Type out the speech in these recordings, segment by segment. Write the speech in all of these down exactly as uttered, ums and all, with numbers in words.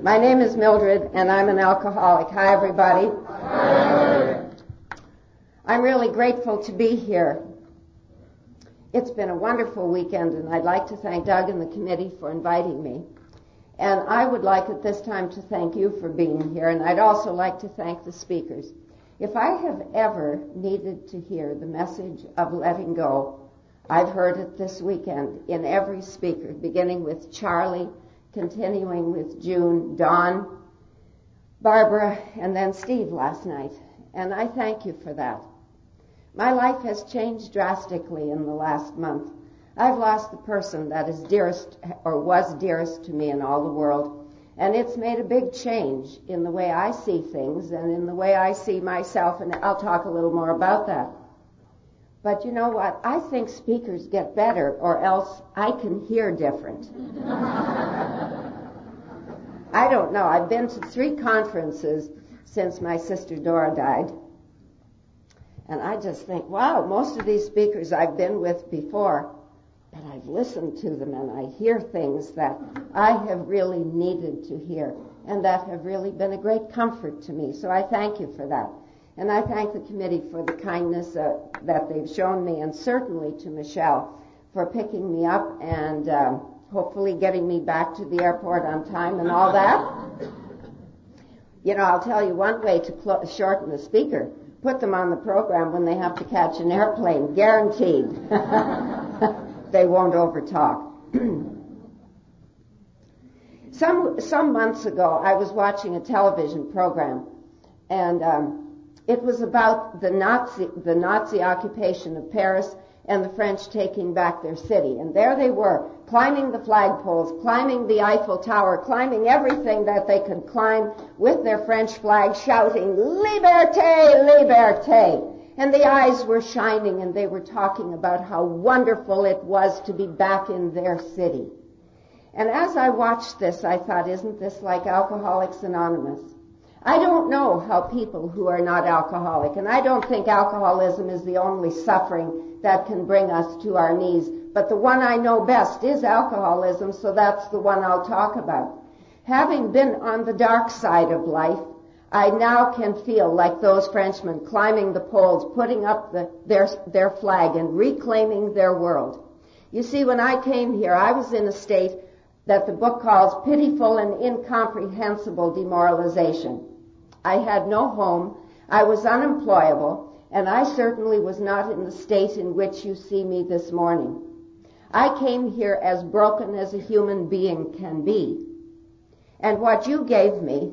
My name is Mildred, and I'm an alcoholic. Hi, everybody. Hi. I'm really grateful to be here. It's been a wonderful weekend, and I'd like to thank Doug and the committee for inviting me. And I would like at this time to thank you for being here, and I'd also like to thank the speakers. If I have ever needed to hear the message of letting go, I've heard it this weekend in every speaker, beginning with Charlie, continuing with June, Dawn, Barbara, and then Steve last night. And I thank you for that. My life has changed drastically in the last month. I've lost the person that is dearest or was dearest to me in all the world. And it's made a big change in the way I see things and in the way I see myself. And I'll talk a little more about that. But you know what? I think speakers get better, or else I can hear different. I don't know. I've been to three conferences since my sister Dora died. And I just think, wow, most of these speakers I've been with before, but I've listened to them and I hear things that I have really needed to hear and that have really been a great comfort to me. So I thank you for that. And I thank the committee for the kindness uh, that they've shown me, and certainly to Michelle for picking me up and um, hopefully getting me back to the airport on time and all that. You know, I'll tell you one way to cl- shorten the speaker. Put them on the program when they have to catch an airplane. Guaranteed. They won't overtalk. some some months ago, I was watching a television program, and um, it was about the Nazi the Nazi occupation of Paris and the French taking back their city. And there they were, climbing the flagpoles, climbing the Eiffel Tower, climbing everything that they could climb with their French flag, shouting, "Liberté, liberté!" And the eyes were shining, and they were talking about how wonderful it was to be back in their city. And as I watched this, I thought, isn't this like Alcoholics Anonymous? I don't know how people who are not alcoholic, and I don't think alcoholism is the only suffering that can bring us to our knees, but the one I know best is alcoholism, so that's the one I'll talk about. Having been on the dark side of life, I now can feel like those Frenchmen climbing the poles, putting up the, their, their flag and reclaiming their world. You see, when I came here, I was in a state that the book calls pitiful and incomprehensible demoralization. I had no home, I was unemployable, and I certainly was not in the state in which you see me this morning. I came here as broken as a human being can be. And what you gave me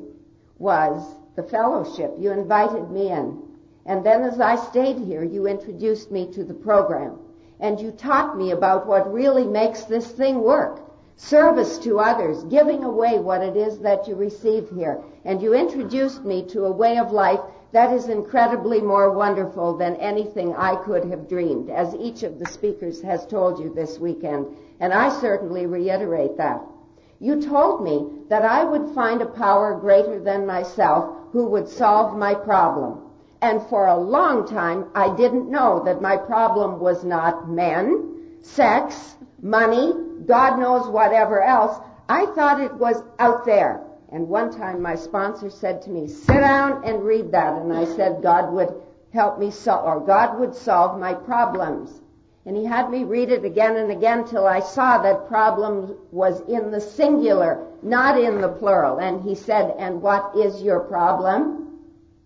was the fellowship. You invited me in. And then as I stayed here, you introduced me to the program. And you taught me about what really makes this thing work. Service to others, giving away what it is that you receive here. And you introduced me to a way of life that is incredibly more wonderful than anything I could have dreamed, as each of the speakers has told you this weekend. And I certainly reiterate that. You told me that I would find a power greater than myself who would solve my problem. And for a long time, I didn't know that my problem was not men, sex, money, God knows whatever else. I thought it was out there. And one time my sponsor said to me, sit down and read that. And I said God would help me solve, or God would solve my problems. And he had me read it again and again till I saw that problem was in the singular, not in the plural. And he said, and what is your problem?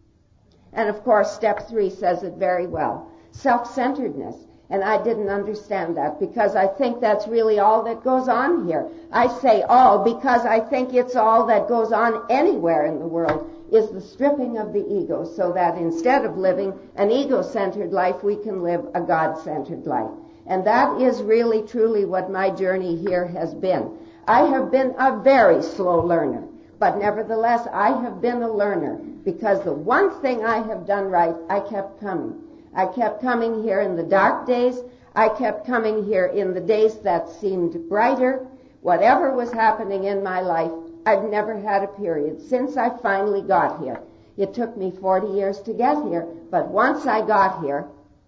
And of course, step three says it very well. Self-centeredness. And I didn't understand that because I think that's really all that goes on here. I say all because I think it's all that goes on anywhere in the world is the stripping of the ego so that instead of living an ego-centered life, we can live a God-centered life. And that is really, truly what my journey here has been. I have been a very slow learner, but nevertheless, I have been a learner because the one thing I have done right, I kept coming. I kept coming here in the dark days. I kept coming here in the days that seemed brighter. Whatever was happening in my life, I've never had a period since I finally got here. It took me forty years to get here, but once I got here,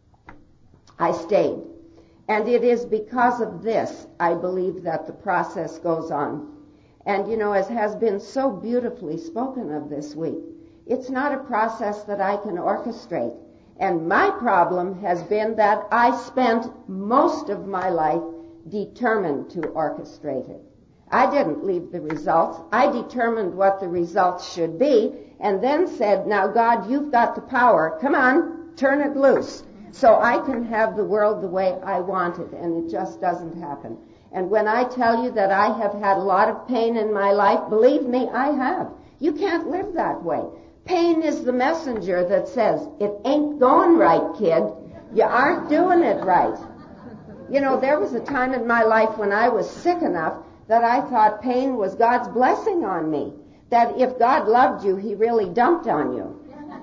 I stayed. And it is because of this, I believe, that the process goes on. And, you know, as has been so beautifully spoken of this week, it's not a process that I can orchestrate. And my problem has been that I spent most of my life determined to orchestrate it. I didn't leave the results. I determined what the results should be and then said, now, God, you've got the power. Come on, turn it loose so I can have the world the way I want it. And it just doesn't happen. And when I tell you that I have had a lot of pain in my life, believe me, I have. You can't live that way. Pain is the messenger that says, it ain't going right, kid. You aren't doing it right. You know, there was a time in my life when I was sick enough that I thought pain was God's blessing on me. That if God loved you, he really dumped on you.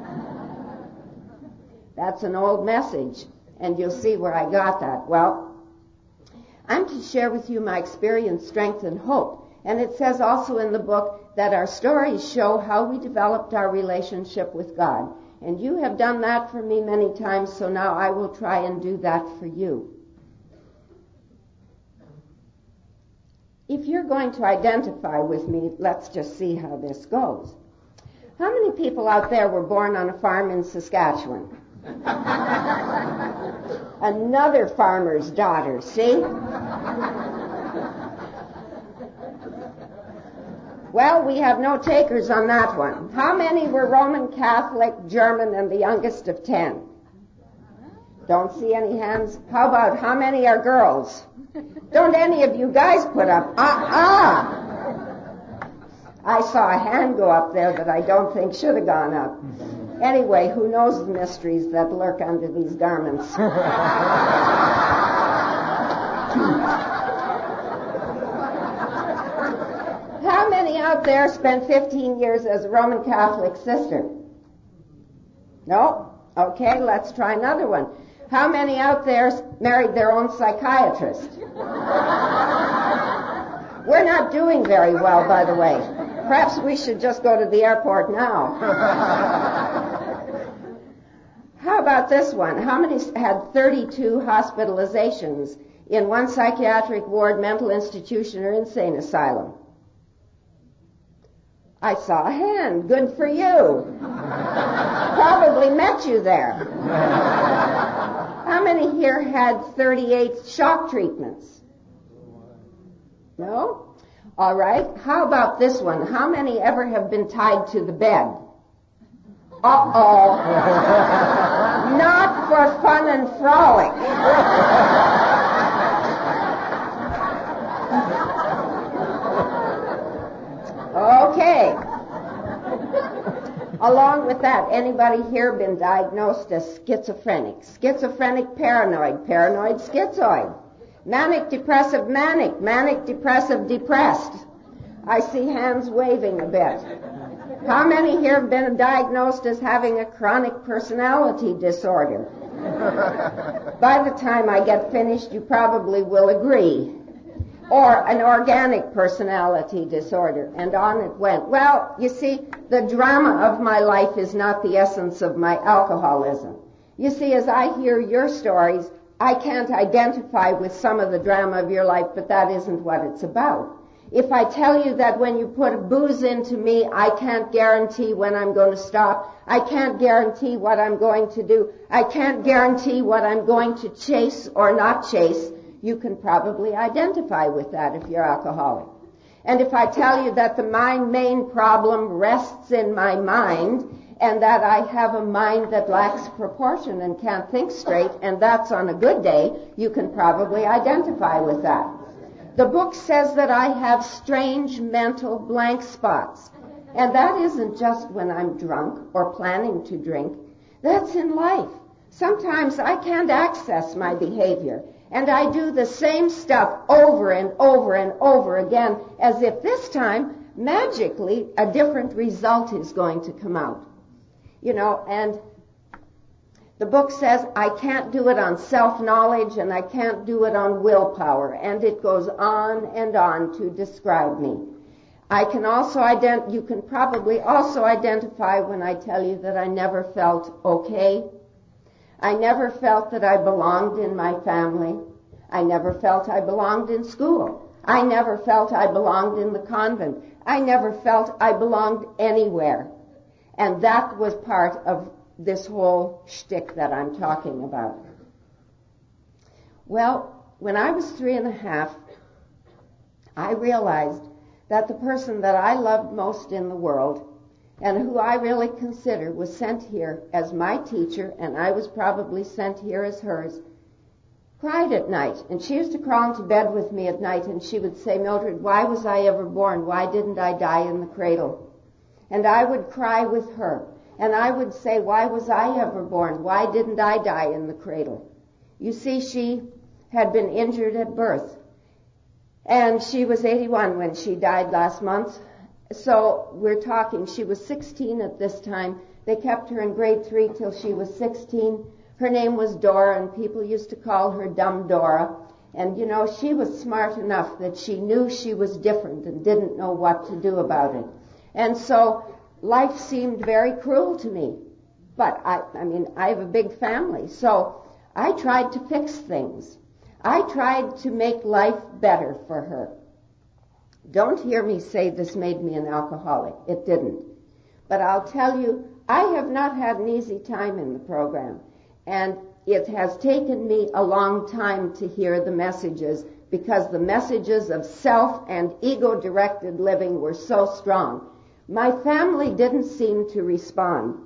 That's an old message, and you'll see where I got that. Well, I'm to share with you my experience, strength, and hope. And it says also in the book that our stories show how we developed our relationship with God. And you have done that for me many times, so now I will try and do that for you. If you're going to identify with me, let's just see how this goes. How many people out there were born on a farm in Saskatchewan? Another farmer's daughter, see? Well, we have no takers on that one. How many were Roman Catholic, German, and the youngest of ten? Don't see any hands. How about how many are girls? Don't any of you guys put up? Ah, uh-uh. I saw a hand go up there that I don't think should have gone up. Anyway, who knows the mysteries that lurk under these garments? How many out there spent fifteen years as a Roman Catholic sister? No? Okay, let's try another one. How many out there married their own psychiatrist? We're not doing very well, by the way. Perhaps we should just go to the airport now. How about this one? How many had thirty-two hospitalizations in one psychiatric ward, mental institution, or insane asylum? I saw a hand. Good for you. Probably met you there. How many here had thirty-eight shock treatments? No? All right. How about this one? How many ever have been tied to the bed? Uh-oh. Not for fun and frolic. Okay. Along with that, anybody here been diagnosed as schizophrenic? Schizophrenic paranoid, paranoid schizoid. Manic depressive manic, manic depressive depressed. I see hands waving a bit. How many here have been diagnosed as having a chronic personality disorder? By the time I get finished, you probably will agree. Or an organic personality disorder, and on it went. Well, you see, the drama of my life is not the essence of my alcoholism. You see, as I hear your stories, I can't identify with some of the drama of your life, but that isn't what it's about. If I tell you that when you put booze into me, I can't guarantee when I'm going to stop. I can't guarantee what I'm going to do. I can't guarantee what I'm going to chase or not chase. You can probably identify with that if you're alcoholic. And if I tell you that the my main problem rests in my mind, and that I have a mind that lacks proportion and can't think straight, and that's on a good day, you can probably identify with that. The book says that I have strange mental blank spots. And that isn't just when I'm drunk or planning to drink. That's in life. Sometimes I can't access my behavior. And I do the same stuff over and over and over again, as if this time, magically, a different result is going to come out. You know, and the book says I can't do it on self-knowledge and I can't do it on willpower. And it goes on and on to describe me. I can also ident- you can probably also identify when I tell you that I never felt okay. I never felt that I belonged in my family. I never felt I belonged in school. I never felt I belonged in the convent. I never felt I belonged anywhere. And that was part of this whole shtick that I'm talking about. Well, when I was three and a half, I realized that the person that I loved most in the world and who I really consider was sent here as my teacher, and I was probably sent here as hers, cried at night. And she used to crawl into bed with me at night, and she would say, Mildred, why was I ever born? Why didn't I die in the cradle? And I would cry with her. And I would say, why was I ever born? Why didn't I die in the cradle? You see, she had been injured at birth. And she was eighty-one when she died last month. So we're talking, she was sixteen at this time. They kept her in grade three till she was sixteen. Her name was Dora, and people used to call her Dumb Dora. And, you know, she was smart enough that she knew she was different and didn't know what to do about it. And so life seemed very cruel to me. But, I, I mean, I have a big family, so I tried to fix things. I tried to make life better for her. Don't hear me say this made me an alcoholic. It didn't. But I'll tell you, I have not had an easy time in the program. And it has taken me a long time to hear the messages, because the messages of self and ego-directed living were so strong. My family didn't seem to respond.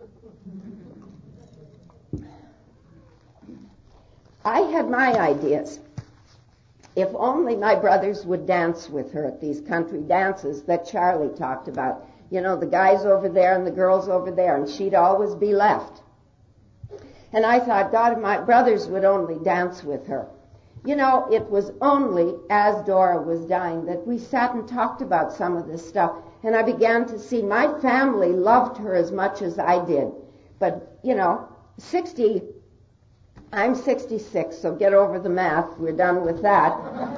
I had my ideas. If only my brothers would dance with her at these country dances that Charlie talked about. You know, the guys over there and the girls over there, and she'd always be left. And I thought, God, if my brothers would only dance with her. You know, it was only as Dora was dying that we sat and talked about some of this stuff, and I began to see my family loved her as much as I did. But, you know, sixty... I'm sixty-six, so get over the math. We're done with that.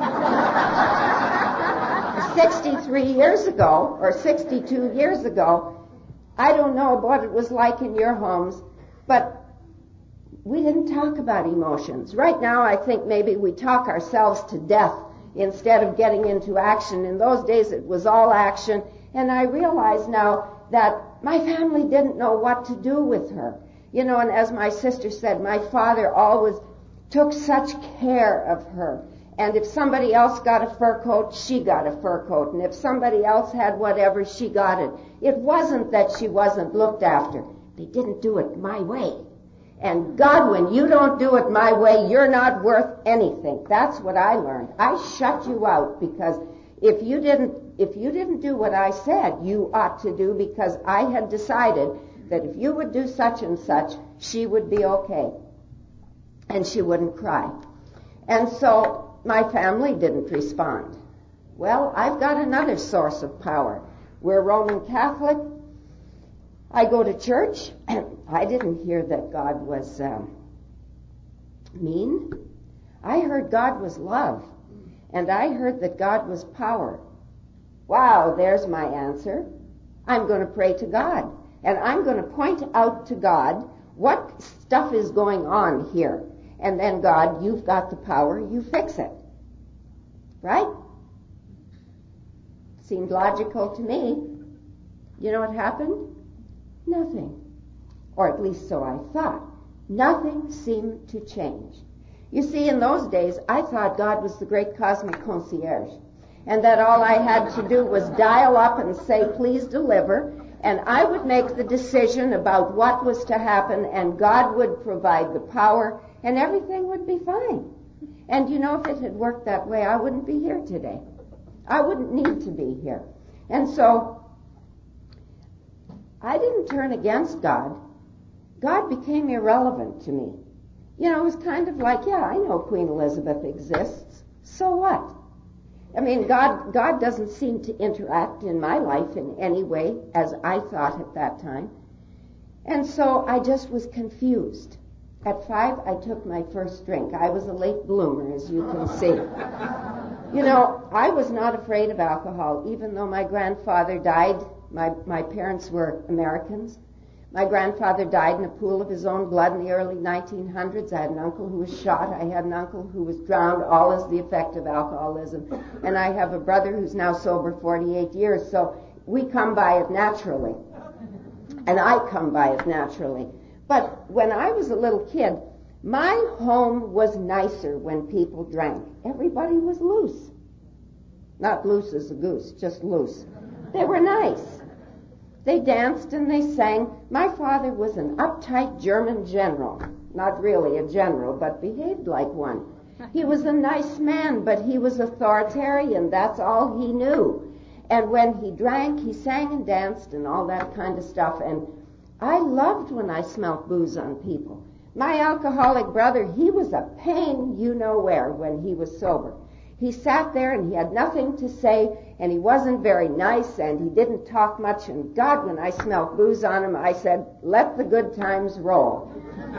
sixty-three years ago, or sixty-two years ago, I don't know what it was like in your homes, but we didn't talk about emotions. Right now, I think maybe we talk ourselves to death instead of getting into action. In those days, it was all action, and I realize now that my family didn't know what to do with her. You know, and as my sister said, my father always took such care of her. And if somebody else got a fur coat, she got a fur coat. And if somebody else had whatever, she got it. It wasn't that she wasn't looked after. They didn't do it my way. And God, when you don't do it my way, you're not worth anything. That's what I learned. I shut you out, because if you didn't, if you didn't do what I said you ought to do, because I had decided that if you would do such and such, she would be okay. And she wouldn't cry. And so my family didn't respond. Well, I've got another source of power. We're Roman Catholic. I go to church, and I didn't hear that God was um, mean. I heard God was love. And I heard that God was power. Wow, there's my answer. I'm going to pray to God. And I'm going to point out to God what stuff is going on here. And then, God, you've got the power, you fix it. Right? Seemed logical to me. You know what happened? Nothing. Or at least so I thought. Nothing seemed to change. You see, in those days, I thought God was the great cosmic concierge. And that all I had to do was dial up and say, please deliver. And I would make the decision about what was to happen, and God would provide the power, and everything would be fine. And you know, if it had worked that way, I wouldn't be here today. I wouldn't need to be here. And so, I didn't turn against God. God became irrelevant to me. You know, it was kind of like, yeah, I know Queen Elizabeth exists. So what? I mean, God God doesn't seem to interact in my life in any way as I thought at that time. And so I just was confused. At five, I took my first drink. I was a late bloomer, as you can see. You know, I was not afraid of alcohol, even though my grandfather died. My, my parents were Americans. My grandfather died in a pool of his own blood in the early nineteen hundreds. I had an uncle who was shot. I had an uncle who was drowned, all as the effect of alcoholism. And I have a brother who's now sober forty-eight years. So we come by it naturally. And I come by it naturally. But when I was a little kid, my home was nicer when people drank. Everybody was loose. Not loose as a goose, just loose. They were nice. They danced and they sang. My father was an uptight German general. Not really a general, but behaved like one. He was a nice man, but he was authoritarian. That's all he knew. And when he drank, he sang and danced and all that kind of stuff. And I loved when I smelt booze on people. My alcoholic brother, he was a pain you know where when he was sober. He sat there and he had nothing to say, and he wasn't very nice, and he didn't talk much. And God, when I smelt booze on him, I said, let the good times roll.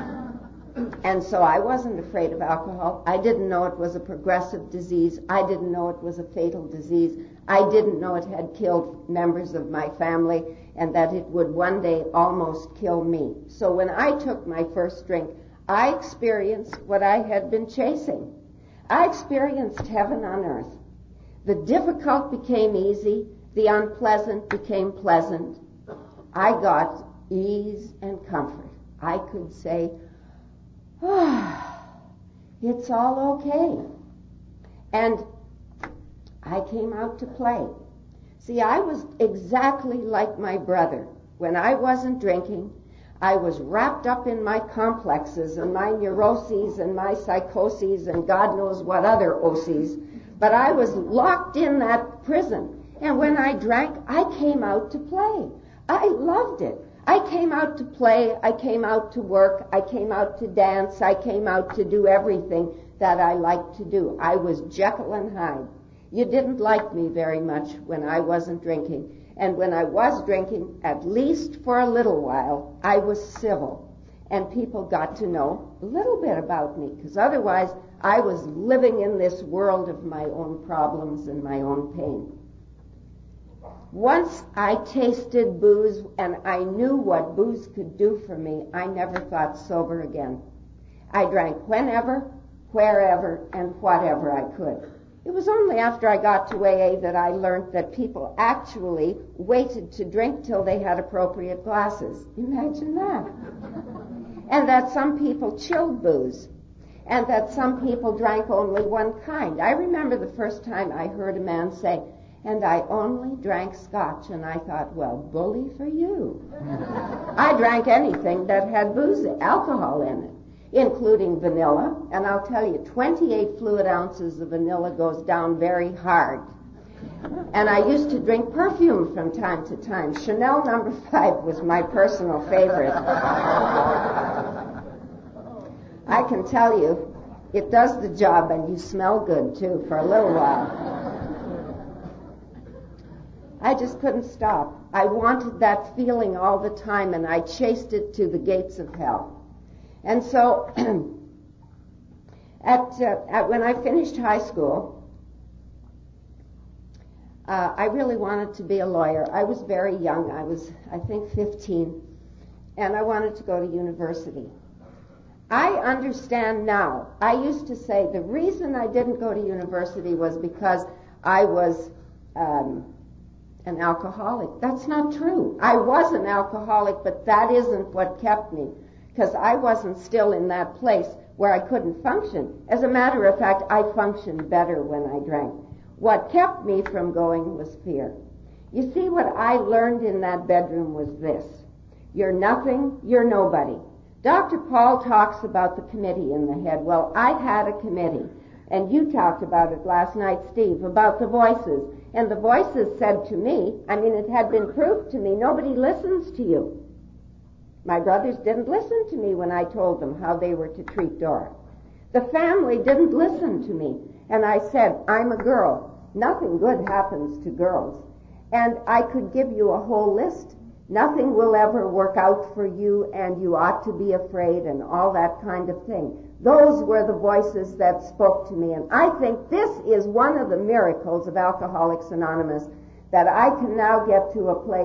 And so I wasn't afraid of alcohol. I didn't know it was a progressive disease. I didn't know it was a fatal disease. I didn't know it had killed members of my family and that it would one day almost kill me. So when I took my first drink, I experienced what I had been chasing. I experienced heaven on earth. The difficult became easy. The unpleasant became pleasant. I got ease and comfort. I could say, ah, it's all okay. And I came out to play. See, I was exactly like my brother. When I wasn't drinking, I was wrapped up in my complexes and my neuroses and my psychoses and God knows what other O Cs. But I was locked in that prison. And when I drank, I came out to play. I loved it. I came out to play. I came out to work. I came out to dance. I came out to do everything that I liked to do. I was Jekyll and Hyde. You didn't like me very much when I wasn't drinking. And when I was drinking, at least for a little while, I was civil. And people got to know a little bit about me, because otherwise I was living in this world of my own problems and my own pain. Once I tasted booze and I knew what booze could do for me, I never thought sober again. I drank whenever, wherever, and whatever I could. It was only after I got to A A that I learned that people actually waited to drink till they had appropriate glasses. Imagine that. And that some people chilled booze. And that some people drank only one kind. I remember the first time I heard a man say, and I only drank scotch. And I thought, well, bully for you. I drank anything that had booze, alcohol in it, including vanilla. And I'll tell you, twenty-eight fluid ounces of vanilla goes down very hard. And I used to drink perfume from time to time. Chanel number five was my personal favorite. I can tell you, it does the job, and you smell good, too, for a little while. I just couldn't stop. I wanted that feeling all the time, and I chased it to the gates of hell. And so, at, uh, at when I finished high school, uh, I really wanted to be a lawyer. I was very young. I was, I think, fifteen, and I wanted to go to university. I understand now. I used to say the reason I didn't go to university was because I was um, an alcoholic. That's not true. I was an alcoholic, but that isn't what kept me, because I wasn't still in that place where I couldn't function. As a matter of fact, I functioned better when I drank. What kept me from going was fear. You see, what I learned in that bedroom was this. You're nothing, you're nobody. Doctor Paul talks about the committee in the head. Well, I had a committee, and you talked about it last night, Steve, about the voices. And the voices said to me, I mean, it had been proved to me, nobody listens to you. My brothers didn't listen to me when I told them how they were to treat Dora. The family didn't listen to me. And I said, I'm a girl. Nothing good happens to girls. And I could give you a whole list. Nothing will ever work out for you, and you ought to be afraid, and all that kind of thing. Those were the voices that spoke to me. And I think this is one of the miracles of Alcoholics Anonymous, that I can now get to a place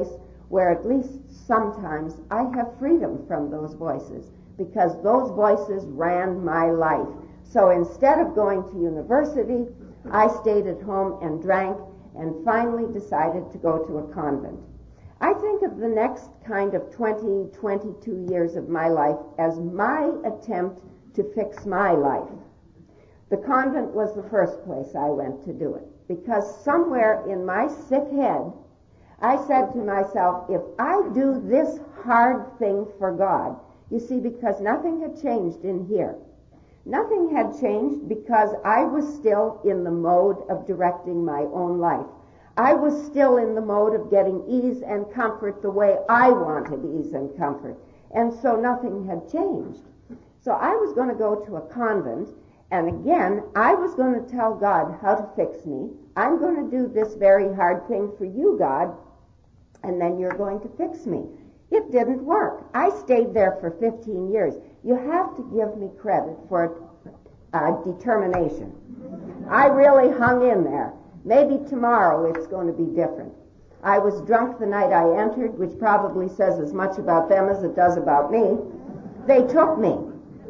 where at least sometimes I have freedom from those voices, because those voices ran my life. So instead of going to university, I stayed at home and drank, and finally decided to go to a convent. I think of the next kind of twenty, twenty-two years of my life as my attempt to fix my life. The convent was the first place I went to do it, because somewhere in my sick head, I said to myself, if I do this hard thing for God, you see, because nothing had changed in here. Nothing had changed because I was still in the mode of directing my own life. I was still in the mode of getting ease and comfort the way I wanted ease and comfort. And so nothing had changed. So I was going to go to a convent, and again, I was going to tell God how to fix me. I'm going to do this very hard thing for you, God, and then you're going to fix me. It didn't work. I stayed there for fifteen years. You have to give me credit for uh, determination. I really hung in there. Maybe tomorrow it's going to be different. I was drunk the night I entered, which probably says as much about them as it does about me. They took me,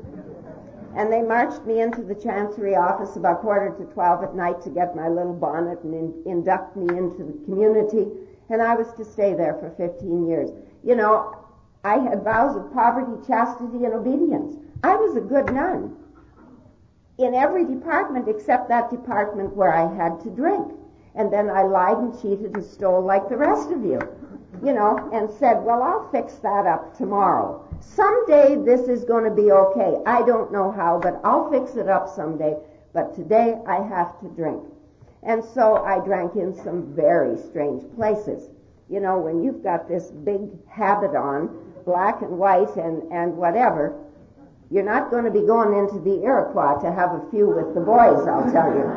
and they marched me into the Chancery office about quarter to twelve at night to get my little bonnet and in, induct me into the community, and I was to stay there for fifteen years. You know, I had vows of poverty, chastity, and obedience. I was a good nun in every department except that department where I had to drink. And then I lied and cheated and stole like the rest of you, you know, and said, well, I'll fix that up tomorrow. Someday this is going to be okay. I don't know how, but I'll fix it up someday. But today I have to drink. And so I drank in some very strange places. You know, when you've got this big habit on, black and white and, and whatever, you're not going to be going into the Iroquois to have a few with the boys, I'll tell you.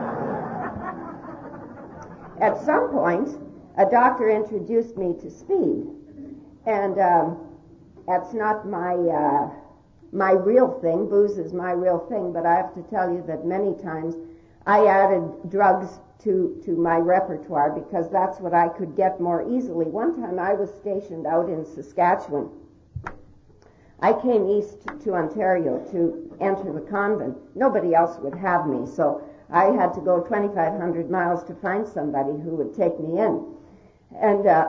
At some point, a doctor introduced me to speed. And um, that's not my uh, my real thing. Booze is my real thing, but I have to tell you that many times I added drugs to, to my repertoire because that's what I could get more easily. One time I was stationed out in Saskatchewan. I came east to Ontario to enter the convent. Nobody else would have me, so I had to go twenty-five hundred miles to find somebody who would take me in. And uh,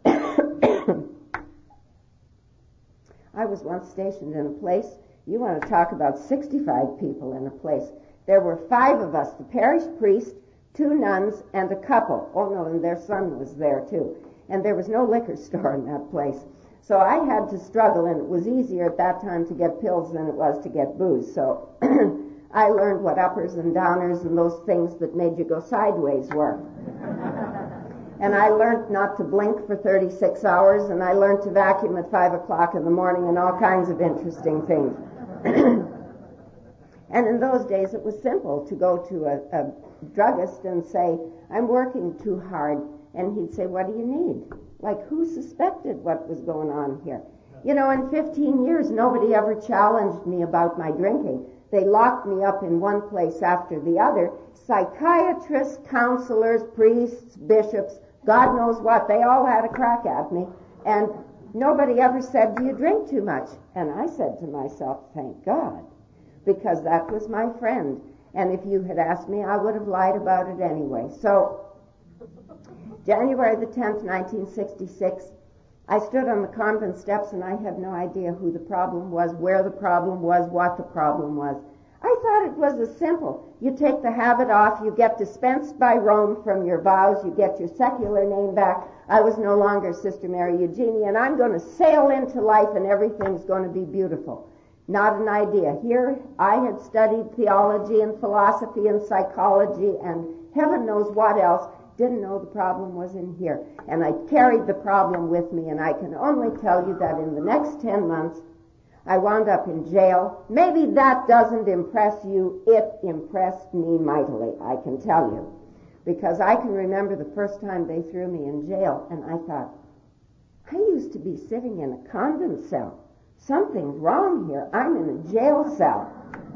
I was once stationed in a place, you want to talk about sixty-five people in a place. There were five of us, the parish priest, two nuns, and a couple. Oh, no, and their son was there, too. And there was no liquor store in that place. So I had to struggle, and it was easier at that time to get pills than it was to get booze. So I learned what uppers and downers and those things that made you go sideways were. And I learned not to blink for thirty-six hours, and I learned to vacuum at five o'clock in the morning and all kinds of interesting things. And in those days, it was simple to go to a, a druggist and say, I'm working too hard. And he'd say, what do you need? Like, who suspected what was going on here? You know, in fifteen years, nobody ever challenged me about my drinking. They locked me up in one place after the other. Psychiatrists, counselors, priests, bishops, God knows what, they all had a crack at me. And nobody ever said, do you drink too much? And I said to myself, thank God, because that was my friend. And if you had asked me, I would have lied about it anyway. So, January the tenth, nineteen sixty-six, I stood on the convent steps, and I had no idea who the problem was, where the problem was, what the problem was. I thought it was as simple. You take the habit off, you get dispensed by Rome from your vows, you get your secular name back. I was no longer Sister Mary Eugenie, and I'm going to sail into life, and everything's going to be beautiful. Not an idea. Here, I had studied theology and philosophy and psychology and heaven knows what else. Didn't know the problem was in here. And I carried the problem with me, and I can only tell you that in the next ten months, I wound up in jail. Maybe that doesn't impress you. It impressed me mightily, I can tell you. Because I can remember the first time they threw me in jail, and I thought, I used to be sitting in a convent cell. Something's wrong here. I'm in a jail cell.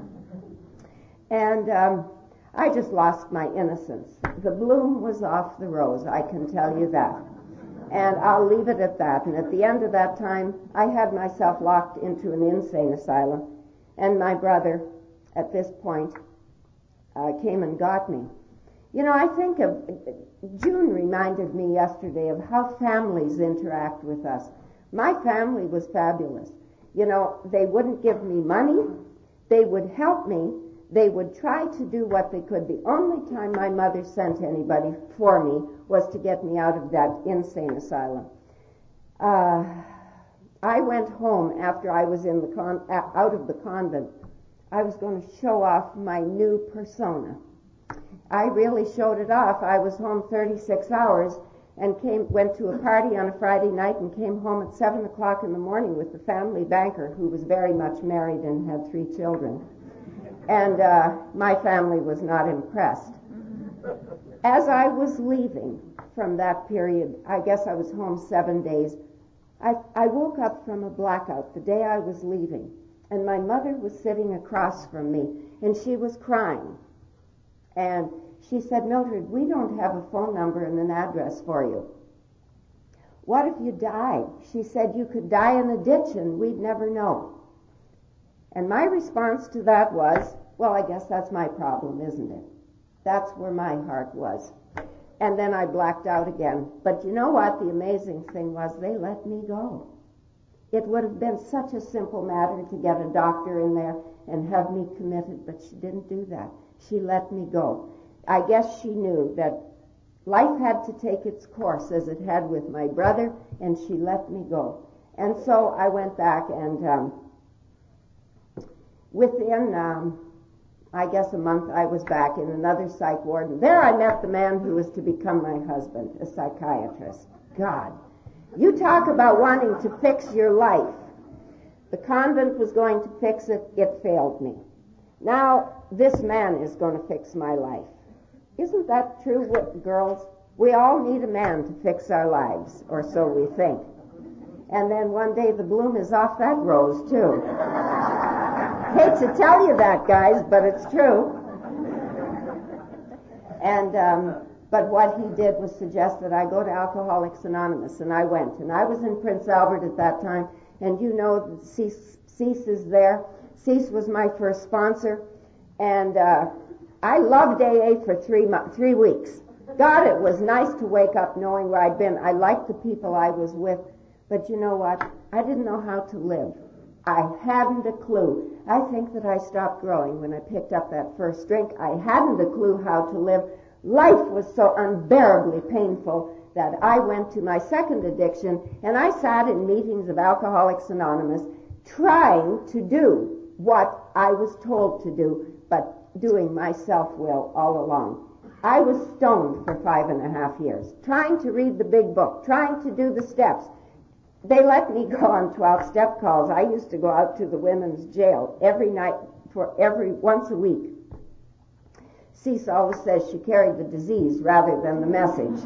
And um, I just lost my innocence. The bloom was off the rose, I can tell you that. And I'll leave it at that. And at the end of that time, I had myself locked into an insane asylum. And my brother, at this point, uh, came and got me. You know, I think of, June reminded me yesterday of how families interact with us. My family was fabulous. You know, they wouldn't give me money. They would help me. They would try to do what they could. The only time my mother sent anybody for me was to get me out of that insane asylum. Uh, I went home after I was in the con- out of the convent. I was going to show off my new persona. I really showed it off. I was home thirty-six hours and came went to a party on a Friday night and came home at seven o'clock in the morning with the family banker, who was very much married and had three children. And uh, my family was not impressed. As I was leaving from that period, I guess I was home seven days, I, I woke up from a blackout the day I was leaving, and my mother was sitting across from me, and she was crying. And she said, "Mildred, we don't have a phone number and an address for you. What if you died?" She said, "You could die in a ditch and we'd never know." And my response to that was, well, I guess that's my problem, isn't it? That's where my heart was. And then I blacked out again. But you know what? The amazing thing was they let me go. It would have been such a simple matter to get a doctor in there and have me committed, but she didn't do that. She let me go. I guess she knew that life had to take its course as it had with my brother, and she let me go. And so I went back, and um, within, um, I guess a month, I was back in another psych ward. And there I met the man who was to become my husband, a psychiatrist. God, you talk about wanting to fix your life. The convent was going to fix it. It failed me. Now this man is going to fix my life. Isn't that true, girls? We all need a man to fix our lives, or so we think. And then one day the bloom is off that rose, too. Hate to tell you that, guys, but it's true. And um, but what he did was suggest that I go to Alcoholics Anonymous, and I went. And I was in Prince Albert at that time, and you know Cease, Cease is there. Cease was my first sponsor, and uh, I loved A A for three mo- three weeks. God, it was nice to wake up knowing where I'd been. I liked the people I was with, but you know what? I didn't know how to live. I hadn't a clue. I think that I stopped growing when I picked up that first drink. I hadn't a clue how to live. Life was so unbearably painful that I went to my second addiction, and I sat in meetings of Alcoholics Anonymous trying to do what I was told to do, but doing my self-will all along. I was stoned for five and a half years, trying to read the big book, trying to do the steps. They let me go on twelve-step calls. I used to go out to the women's jail every night for every once a week. Cease always says she carried the disease rather than the message.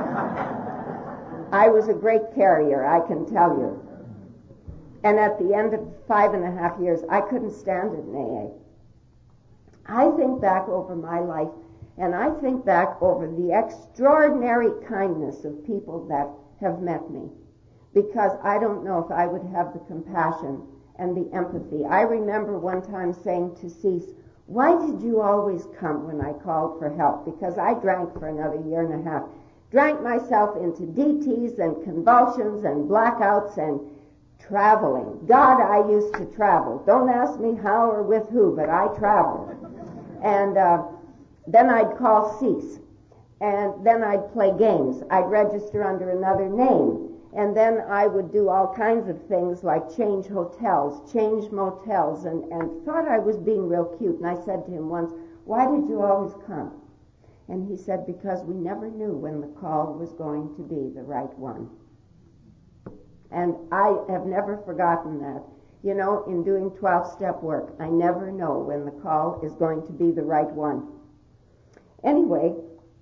I was a great carrier, I can tell you. And at the end of five and a half years, I couldn't stand it in A A. I think back over my life, and I think back over the extraordinary kindness of people that have met me, because I don't know if I would have the compassion and the empathy. I remember one time saying to Cease, "Why did you always come when I called for help?" Because I drank for another year and a half. Drank myself into D Ts and convulsions and blackouts and traveling. God, I used to travel. Don't ask me how or with who, but I traveled. And uh, then I'd call Cease. And then I'd play games. I'd register under another name. And then I would do all kinds of things like change hotels, change motels, and, and thought I was being real cute. And I said to him once, "Why did you always come?" And he said, "Because we never knew when the call was going to be the right one." And I have never forgotten that. You know, in doing twelve-step work, I never know when the call is going to be the right one. Anyway,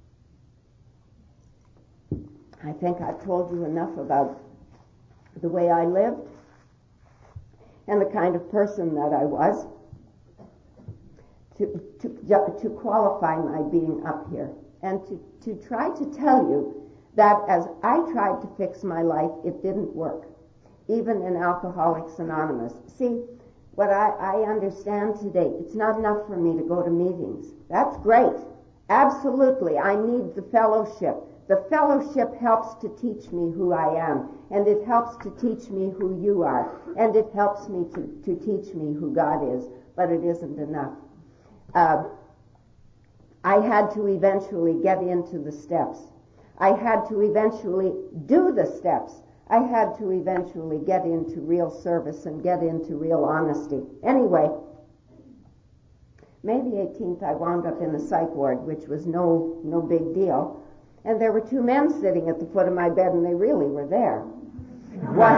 I think I've told you enough about the way I lived and the kind of person that I was to, to, to qualify my being up here, and to, to try to tell you that as I tried to fix my life, it didn't work, even in Alcoholics Anonymous. See, what I, I understand today, it's not enough for me to go to meetings. That's great. Absolutely, I need the fellowship. The fellowship helps to teach me who I am, and it helps to teach me who you are, and it helps me to, to teach me who God is, but it isn't enough. Uh, I had to eventually get into the steps. I had to eventually do the steps. I had to eventually get into real service and get into real honesty. Anyway, May the eighteenth, I wound up in the psych ward, which was no no big deal. And there were two men sitting at the foot of my bed, and they really were there. One,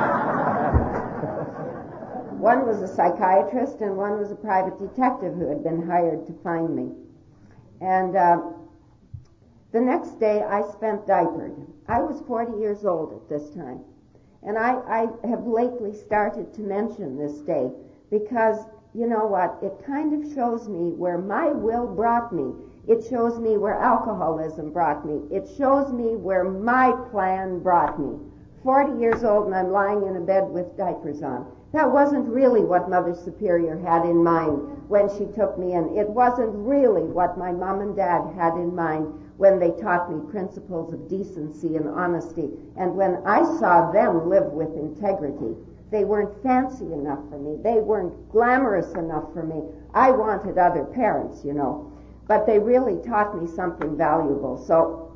one was a psychiatrist, and one was a private detective who had been hired to find me. And uh, the next day, I spent diapered. I was forty years old at this time. And I, I have lately started to mention this day because, you know what, it kind of shows me where my will brought me. It shows me where alcoholism brought me. It shows me where my plan brought me. forty years old and I'm lying in a bed with diapers on. That wasn't really what Mother Superior had in mind when she took me in. It wasn't really what my mom and dad had in mind when they taught me principles of decency and honesty. And when I saw them live with integrity, they weren't fancy enough for me. They weren't glamorous enough for me. I wanted other parents, you know. But they really taught me something valuable. So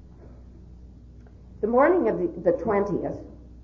the morning of the, the twentieth,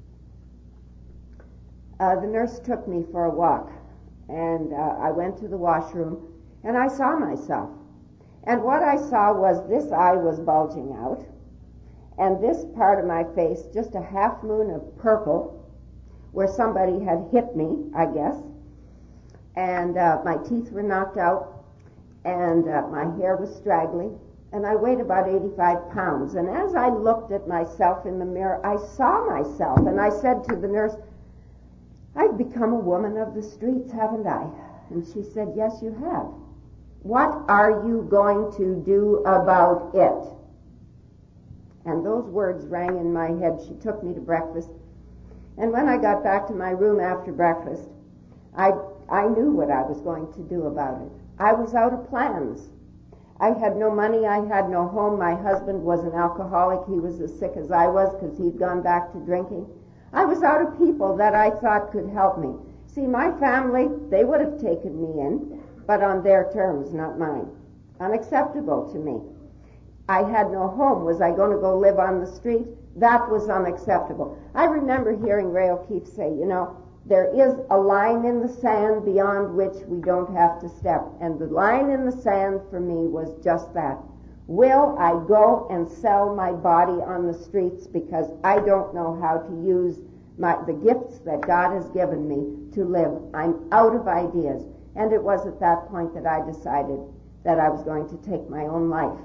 uh, the nurse took me for a walk. And uh, I went to the washroom, and I saw myself. And what I saw was this eye was bulging out, and this part of my face, just a half moon of purple, where somebody had hit me, I guess. And uh, my teeth were knocked out. And uh, my hair was straggly, and I weighed about eighty-five pounds. And as I looked at myself in the mirror, I saw myself, and I said to the nurse, I've become a woman of the streets, haven't I? And she said, yes, you have. What are you going to do about it? And those words rang in my head. She took me to breakfast. And when I got back to my room after breakfast, I, I knew what I was going to do about it. I was out of plans. I had no money. I had no home. My husband was an alcoholic. He was as sick as I was because he'd gone back to drinking. I was out of people that I thought could help me. See, my family, they would have taken me in, but on their terms, not mine. Unacceptable to me. I had no home. Was I going to go live on the street? That was unacceptable. I remember hearing Ray O'Keefe say, you know, there is a line in the sand beyond which we don't have to step. And the line in the sand for me was just that. Will I go and sell my body on the streets because I don't know how to use my, the gifts that God has given me to live? I'm out of ideas. And it was at that point that I decided that I was going to take my own life.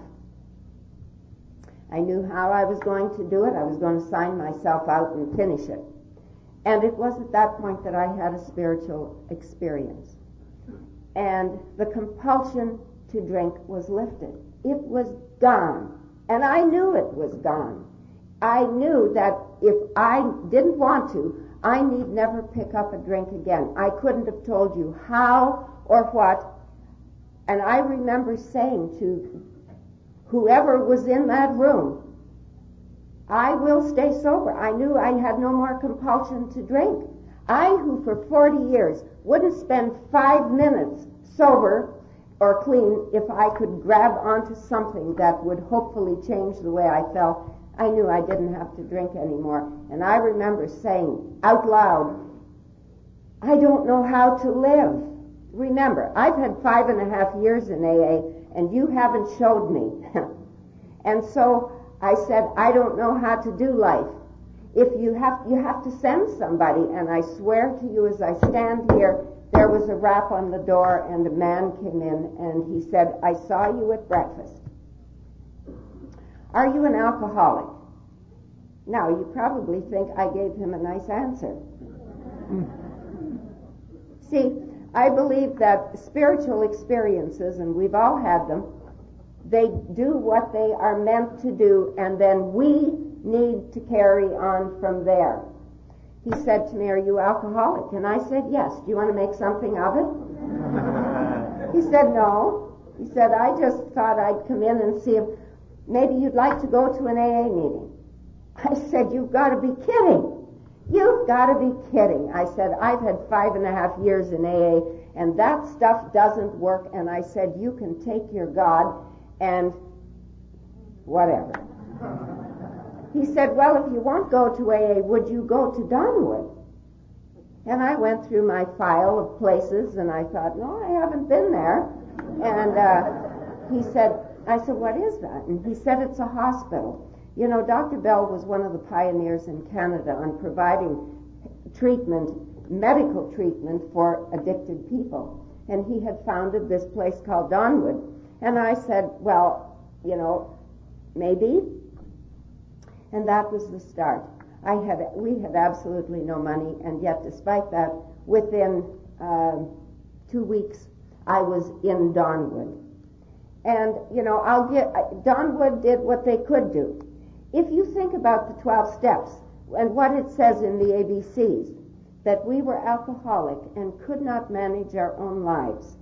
I knew how I was going to do it. I was going to sign myself out and finish it. And it was at that point that I had a spiritual experience. And the compulsion to drink was lifted. It was gone. And I knew it was gone. I knew that if I didn't want to, I need never pick up a drink again. I couldn't have told you how or what. And I remember saying to whoever was in that room, I will stay sober. I knew I had no more compulsion to drink. I, who for forty years wouldn't spend five minutes sober or clean if I could grab onto something that would hopefully change the way I felt, I knew I didn't have to drink anymore. And I remember saying out loud, I don't know how to live. Remember, I've had five and a half years in A A, and you haven't showed me. And so I said, I don't know how to do life. If you have, you have to send somebody. And I swear to you, as I stand here, there was a rap on the door, and a man came in, and he said, I saw you at breakfast. Are you an alcoholic? Now, you probably think I gave him a nice answer. See, I believe that spiritual experiences, and we've all had them, They do what they are meant to do, and then we need to carry on from there. He said to me, "Are you alcoholic?" And I said, "Yes. Do you want to make something of it?" He said, "No." He said, "I just thought I'd come in and see if maybe you'd like to go to an A A meeting." I said, "You've got to be kidding. You've got to be kidding." I said, "I've had five and a half years in A A, and that stuff doesn't work." And I said, "You can take your God and whatever." He said, "Well, if you won't go to A A, would you go to Donwood?" And I went through my file of places, and I thought, no, I haven't been there. And uh, he said, I said, "What is that?" And he said, "It's a hospital. You know, Doctor Bell was one of the pioneers in Canada on providing treatment, medical treatment for addicted people. And he had founded this place called Donwood." And I said, "Well, you know, maybe." And that was the start. I had, we had absolutely no money, and yet despite that, within uh, two weeks, I was in Donwood. And, you know, I'll get, Donwood did what they could do. If you think about the twelve steps and what it says in the A B Cs, that we were alcoholic and could not manage our own lives.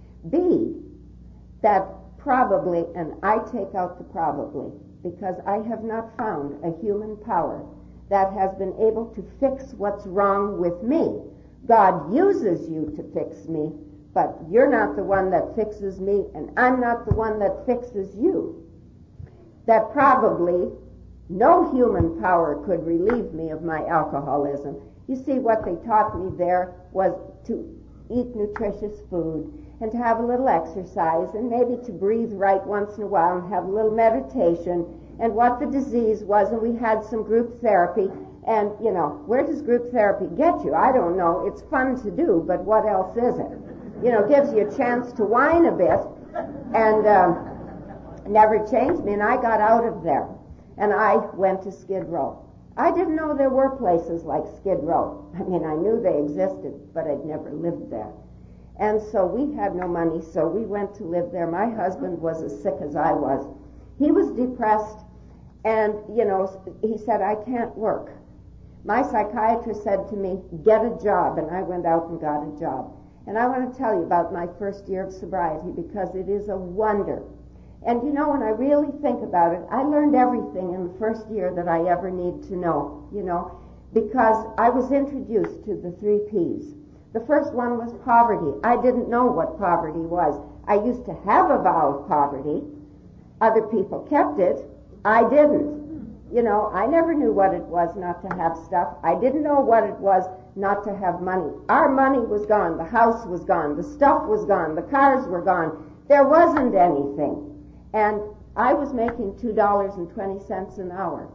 B, that probably, and I take out the probably, because I have not found a human power that has been able to fix what's wrong with me. God uses you to fix me, but you're not the one that fixes me, and I'm not the one that fixes you. That probably no human power could relieve me of my alcoholism. You see, what they taught me there was to eat nutritious food and to have a little exercise and maybe to breathe right once in a while and have a little meditation and what the disease was, and we had some group therapy. And, you know, where does group therapy get you? I don't know. It's fun to do, but what else is it? You know, gives you a chance to whine a bit, and um, never changed me, and I got out of there. And I went to Skid Row. I didn't know there were places like Skid Row. I mean, I knew they existed, but I'd never lived there. And so we had no money, so we went to live there. My husband was as sick as I was. He was depressed, and, you know, he said, "I can't work." My psychiatrist said to me, "Get a job," and I went out and got a job. And I want to tell you about my first year of sobriety, because it is a wonder. And, you know, when I really think about it, I learned everything in the first year that I ever need to know, you know, because I was introduced to the three P's. The first one was poverty. I didn't know what poverty was. I used to have a vow of poverty. Other people kept it. I didn't. You know, I never knew what it was not to have stuff. I didn't know what it was not to have money. Our money was gone. The house was gone. The stuff was gone. The cars were gone. There wasn't anything. And I was making two dollars and twenty cents an hour.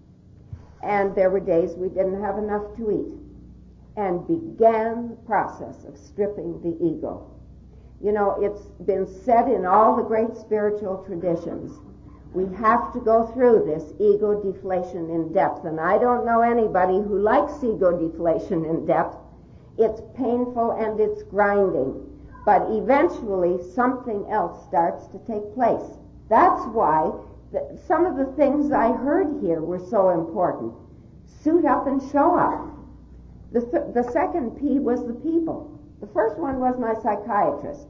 And there were days we didn't have enough to eat. And began the process of stripping the ego. You know, it's been said in all the great spiritual traditions, we have to go through this ego deflation in depth. And I don't know anybody who likes ego deflation in depth. It's painful and it's grinding. But eventually something else starts to take place. That's why the, some of the things I heard here were so important. Suit up and show up. The, th- the second P was the people. The first one was my psychiatrist.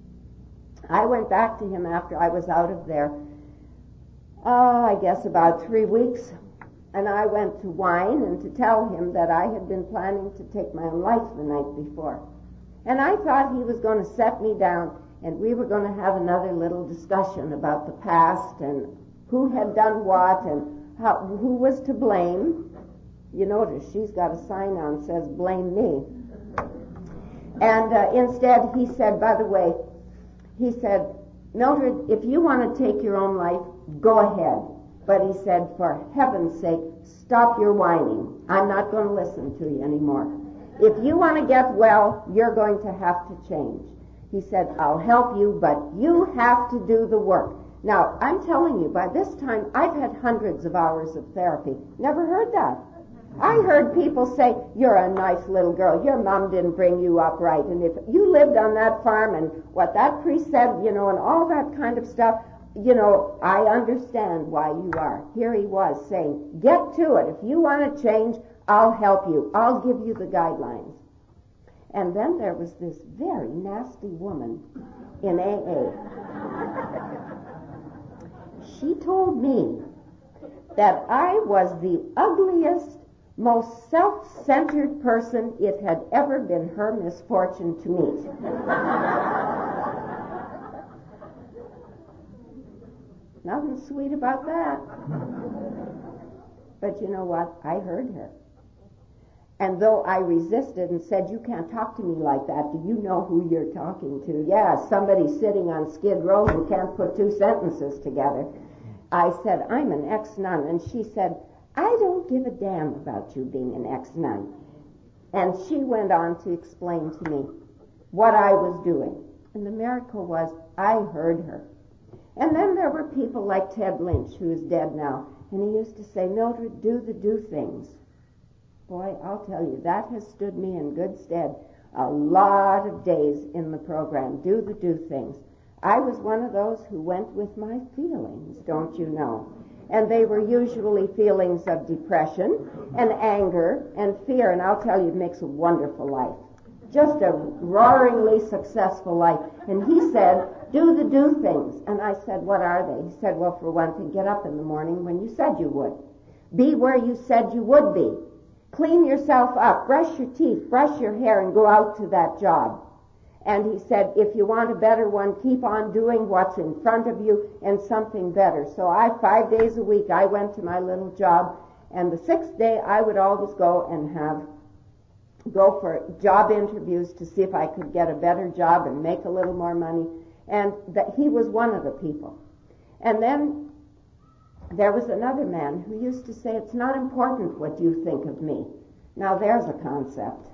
I went back to him after I was out of there, uh, I guess about three weeks, and I went to whine and to tell him that I had been planning to take my own life the night before. And I thought he was going to set me down, and we were going to have another little discussion about the past and who had done what and how, who was to blame. You notice she's got a sign on that says, "Blame me." And uh, instead he said, by the way, he said, "Mildred, if you want to take your own life, go ahead." But he said, "For heaven's sake, stop your whining. I'm not going to listen to you anymore. If you want to get well, you're going to have to change." He said, "I'll help you, but you have to do the work." Now, I'm telling you, by this time, I've had hundreds of hours of therapy. Never heard that. I heard people say, "You're a nice little girl. Your mom didn't bring you up right. And if you lived on that farm and what that priest said, you know, and all that kind of stuff." you know, I understand why you are. Here he was saying, get to it. If you want to change, I'll help you. I'll give you the guidelines. And then there was this very nasty woman in A A. She told me that I was the ugliest, most self-centered person it had ever been her misfortune to meet. Nothing sweet about that. But you know what? I heard her. And though I resisted and said, you can't talk to me like that, do you know who you're talking to? Yeah, somebody sitting on Skid Row who can't put two sentences together. I said, I'm an ex-nun. And she said, I don't give a damn about you being an ex-nun. And she went on to explain to me what I was doing. And the miracle was, I heard her. And then there were people like Ted Lynch, who is dead now. And he used to say, Mildred, do the do things. Boy, I'll tell you, that has stood me in good stead a lot of days in the program. Do the do things. I was one of those who went with my feelings, don't you know? And they were usually feelings of depression and anger and fear. And I'll tell you, it makes a wonderful life. Just a roaringly successful life. And he said, do the do things. And I said, what are they? He said, well, for one thing, get up in the morning when you said you would. Be where you said you would be. Clean yourself up, brush your teeth, brush your hair, and go out to that job. And he said, if you want a better one, keep on doing what's in front of you and something better. So I, five days a week, I went to my little job, and the sixth day I would always go and have, go for job interviews to see if I could get a better job and make a little more money. And that he was one of the people. And then there was another man who used to say, it's not important what you think of me. Now there's a concept.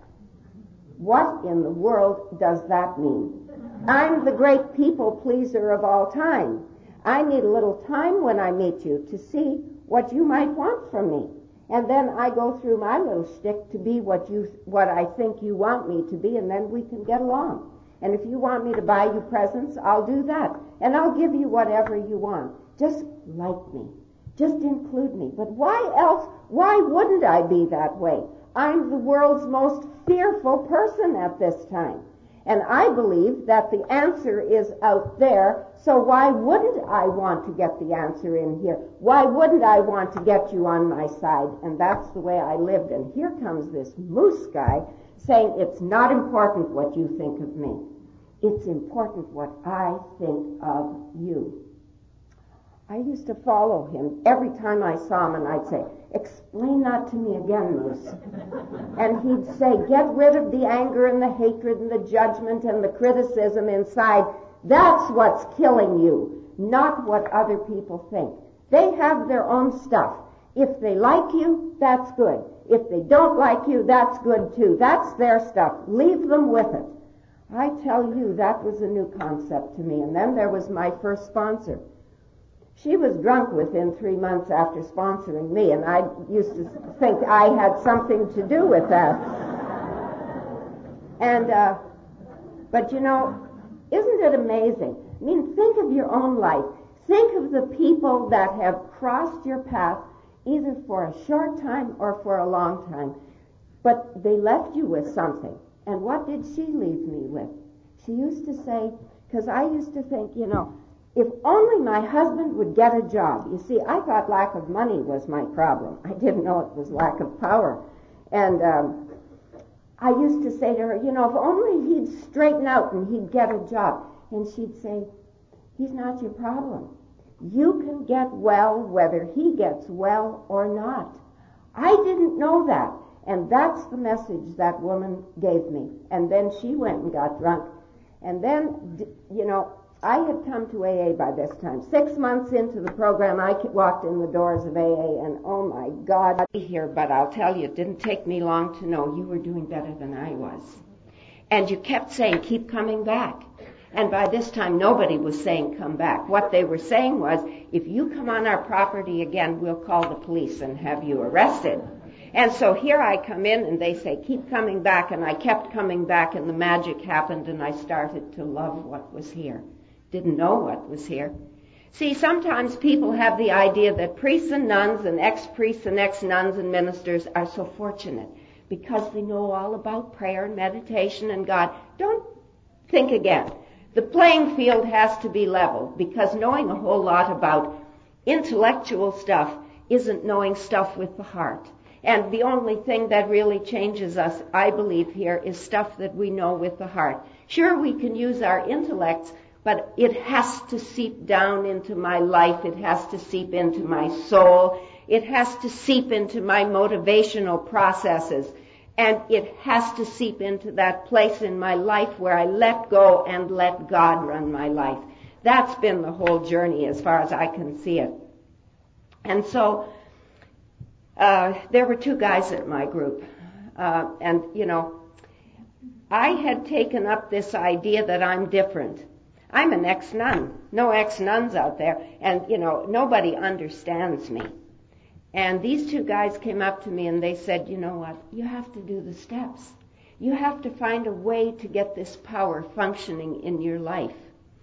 What in the world does that mean? I'm the great people pleaser of all time. I need a little time when I meet you to see what you might want from me. And then I go through my little shtick to be what you, what I think you want me to be, and then we can get along. And if you want me to buy you presents, I'll do that. And I'll give you whatever you want. Just like me. Just include me. But why else, why wouldn't I be that way? I'm the world's most fearful person at this time. And I believe that the answer is out there, so why wouldn't I want to get the answer in here? Why wouldn't I want to get you on my side? And that's the way I lived. And here comes this moose guy saying, it's not important what you think of me. It's important what I think of you. I used to follow him every time I saw him, and I'd say, explain that to me again, Moose. And he'd say, get rid of the anger and the hatred and the judgment and the criticism inside. That's what's killing you, not what other people think. They have their own stuff. If they like you, that's good. If they don't like you, that's good too. That's their stuff. Leave them with it. I tell you, that was a new concept to me. And then there was my first sponsor. She was drunk within three months after sponsoring me, and I used to think I had something to do with that. And, uh, but you know, isn't it amazing? I mean, think of your own life. Think of the people that have crossed your path either for a short time or for a long time, but they left you with something. And what did she leave me with? She used to say, because I used to think, you know, if only my husband would get a job. You see, I thought lack of money was my problem. I didn't know it was lack of power. And um, I used to say to her, you know, if only he'd straighten out and he'd get a job. And she'd say, he's not your problem. You can get well whether he gets well or not. I didn't know that. And that's the message that woman gave me. And then she went and got drunk. And then, you know, I had come to A A by this time. Six months into the program, I walked in the doors of A A, and oh my God, I'd be here, but I'll tell you, it didn't take me long to know you were doing better than I was. And you kept saying, keep coming back. And by this time, nobody was saying come back. What they were saying was, if you come on our property again, we'll call the police and have you arrested. And so here I come in, and they say, keep coming back, and I kept coming back, and the magic happened, and I started to love what was here. Didn't know what was here. See, sometimes people have the idea that priests and nuns and ex-priests and ex-nuns and ministers are so fortunate because they know all about prayer and meditation and God. Don't think again. The playing field has to be leveled because knowing a whole lot about intellectual stuff isn't knowing stuff with the heart. And the only thing that really changes us, I believe here, is stuff that we know with the heart. Sure, we can use our intellects, but it has to seep down into my life. It has to seep into my soul. It has to seep into my motivational processes. And it has to seep into that place in my life where I let go and let God run my life. That's been the whole journey as far as I can see it. And so uh, there were two guys at my group. Uh, and, you know, I had taken up this idea that I'm different. I'm an ex-nun. No ex-nuns out there. And, you know, nobody understands me. And these two guys came up to me and they said, you know what, you have to do the steps. You have to find a way to get this power functioning in your life.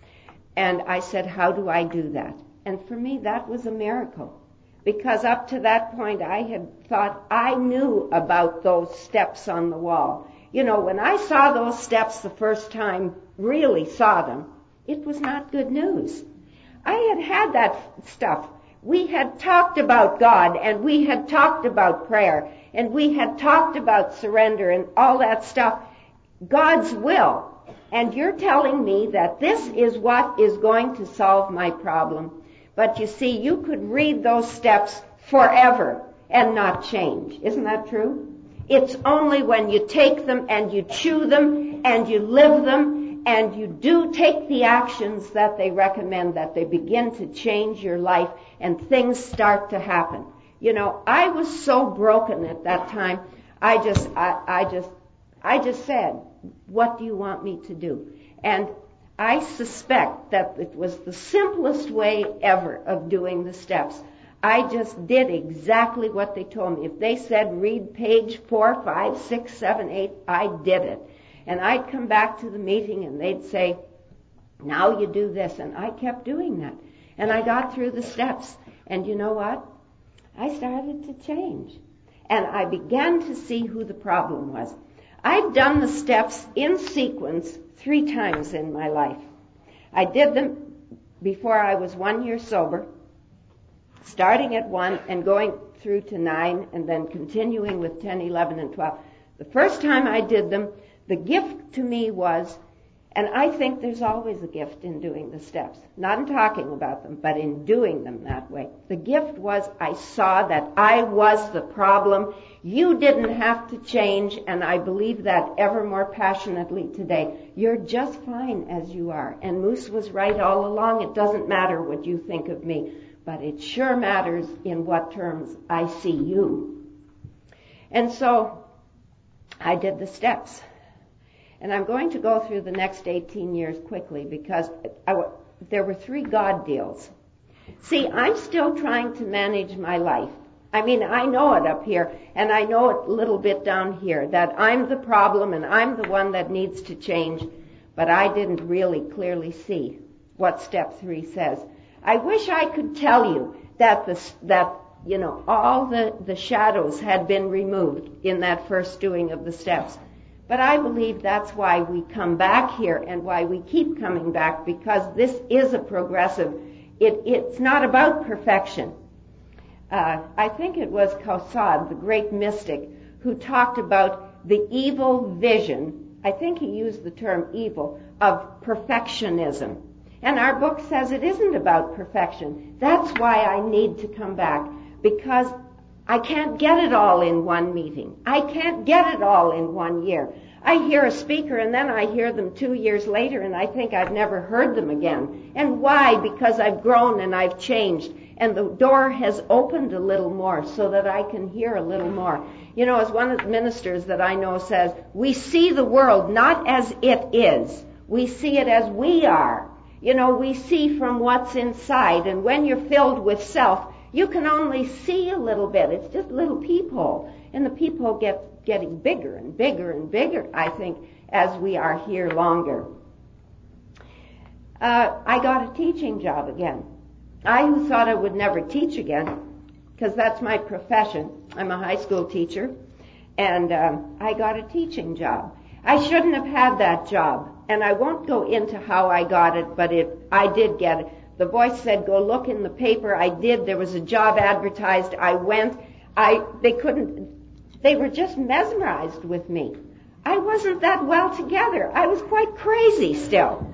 And I said, how do I do that? And for me, that was a miracle. Because up to that point, I had thought I knew about those steps on the wall. You know, when I saw those steps the first time, really saw them, it was not good news. I had had that stuff. We had talked about God, and we had talked about prayer, and we had talked about surrender and all that stuff. God's will. And you're telling me that this is what is going to solve my problem. But you see, you could read those steps forever and not change. Isn't that true? It's only when you take them and you chew them and you live them and you do take the actions that they recommend that they begin to change your life and things start to happen. You know, I was so broken at that time. I just, I, I just, I just said, what do you want me to do? And I suspect that it was the simplest way ever of doing the steps. I just did exactly what they told me. If they said read page four, five, six, seven, eight, I did it. And I'd come back to the meeting and they'd say, now you do this. And I kept doing that. And I got through the steps. And you know what? I started to change. And I began to see who the problem was. I've done the steps in sequence three times in my life. I did them before I was one year sober, starting at one and going through to nine and then continuing with ten, eleven, and twelve. The first time I did them, the gift to me was, and I think there's always a gift in doing the steps, not in talking about them, but in doing them that way. The gift was I saw that I was the problem. You didn't have to change, and I believe that ever more passionately today. You're just fine as you are. And Moose was right all along. It doesn't matter what you think of me, but it sure matters in what terms I see you. And so I did the steps. And I'm going to go through the next eighteen years quickly because I w- there were three God deals. See, I'm still trying to manage my life. I mean, I know it up here, and I know it a little bit down here, that I'm the problem and I'm the one that needs to change, but I didn't really clearly see what step three says. I wish I could tell you that the, that, you know, all the, the shadows had been removed in that first doing of the steps. But I believe that's why we come back here and why we keep coming back, because this is a progressive. It, it's not about perfection. Uh, I think it was Caussade, the great mystic, who talked about the evil vision, I think he used the term evil, of perfectionism. And our book says it isn't about perfection. That's why I need to come back, because I can't get it all in one meeting. I can't get it all in one year. I hear a speaker and then I hear them two years later and I think I've never heard them again. And why? Because I've grown and I've changed and the door has opened a little more so that I can hear a little more. You know, as one of the ministers that I know says, we see the world not as it is. We see it as we are. You know, we see from what's inside, and when you're filled with self, you can only see a little bit. It's just a little peephole. And the peephole gets getting bigger and bigger and bigger, I think, as we are here longer. Uh, I got a teaching job again. I who thought I would never teach again, because that's my profession. I'm a high school teacher, and um, I got a teaching job. I shouldn't have had that job, and I won't go into how I got it, but it, I did get it. The voice said, go look in the paper. I did. There was a job advertised. I went. I, they couldn't, they were just mesmerized with me. I wasn't that well together. I was quite crazy still.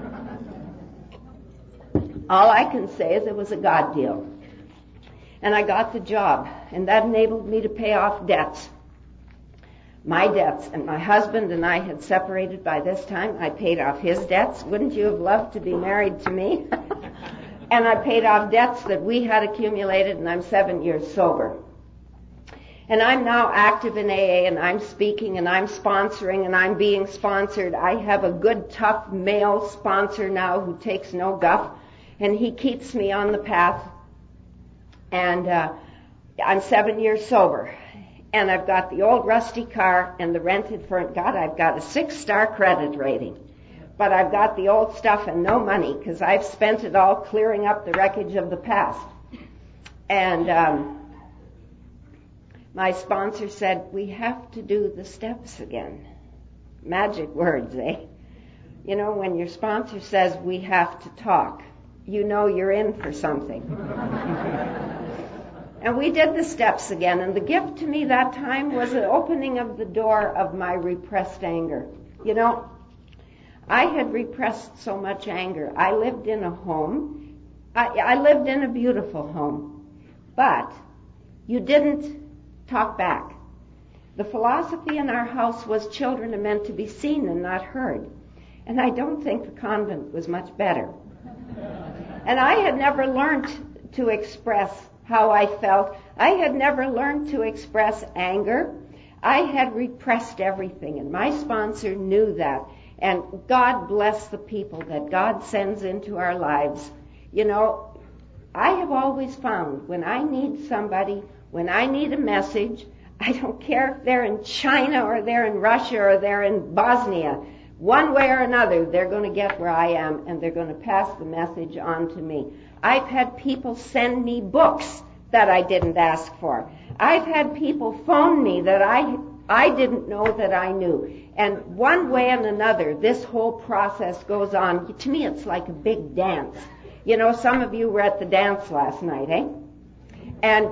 All I can say is it was a God deal. And I got the job, and that enabled me to pay off debts. My debts, and my husband and I had separated by this time. I paid off his debts. Wouldn't you have loved to be married to me? And I paid off debts that we had accumulated, and I'm seven years sober. And I'm now active in A A, and I'm speaking, and I'm sponsoring, and I'm being sponsored. I have a good, tough male sponsor now who takes no guff, and he keeps me on the path. And uh, I'm seven years sober. And I've got the old rusty car and the rented furniture. God, I've got a six-star credit rating. But I've got the old stuff and no money because I've spent it all clearing up the wreckage of the past. And um, my sponsor said, we have to do the steps again. Magic words, eh? You know, when your sponsor says we have to talk, you know you're in for something. And we did the steps again, and the gift to me that time was the opening of the door of my repressed anger. You know, I had repressed so much anger. I lived in a home. I, I lived in a beautiful home. But you didn't talk back. The philosophy in our house was children are meant to be seen and not heard. And I don't think the convent was much better. And I had never learned to express how I felt. I had never learned to express anger. I had repressed everything, and my sponsor knew that. And God bless the people that God sends into our lives. You know, I have always found when I need somebody, when I need a message, I don't care if they're in China or they're in Russia or they're in Bosnia, one way or another, they're going to get where I am, and they're going to pass the message on to me. I've had people send me books that I didn't ask for. I've had people phone me that I I didn't know that I knew. And one way and another, this whole process goes on. To me, it's like a big dance. You know, some of you were at the dance last night, eh? And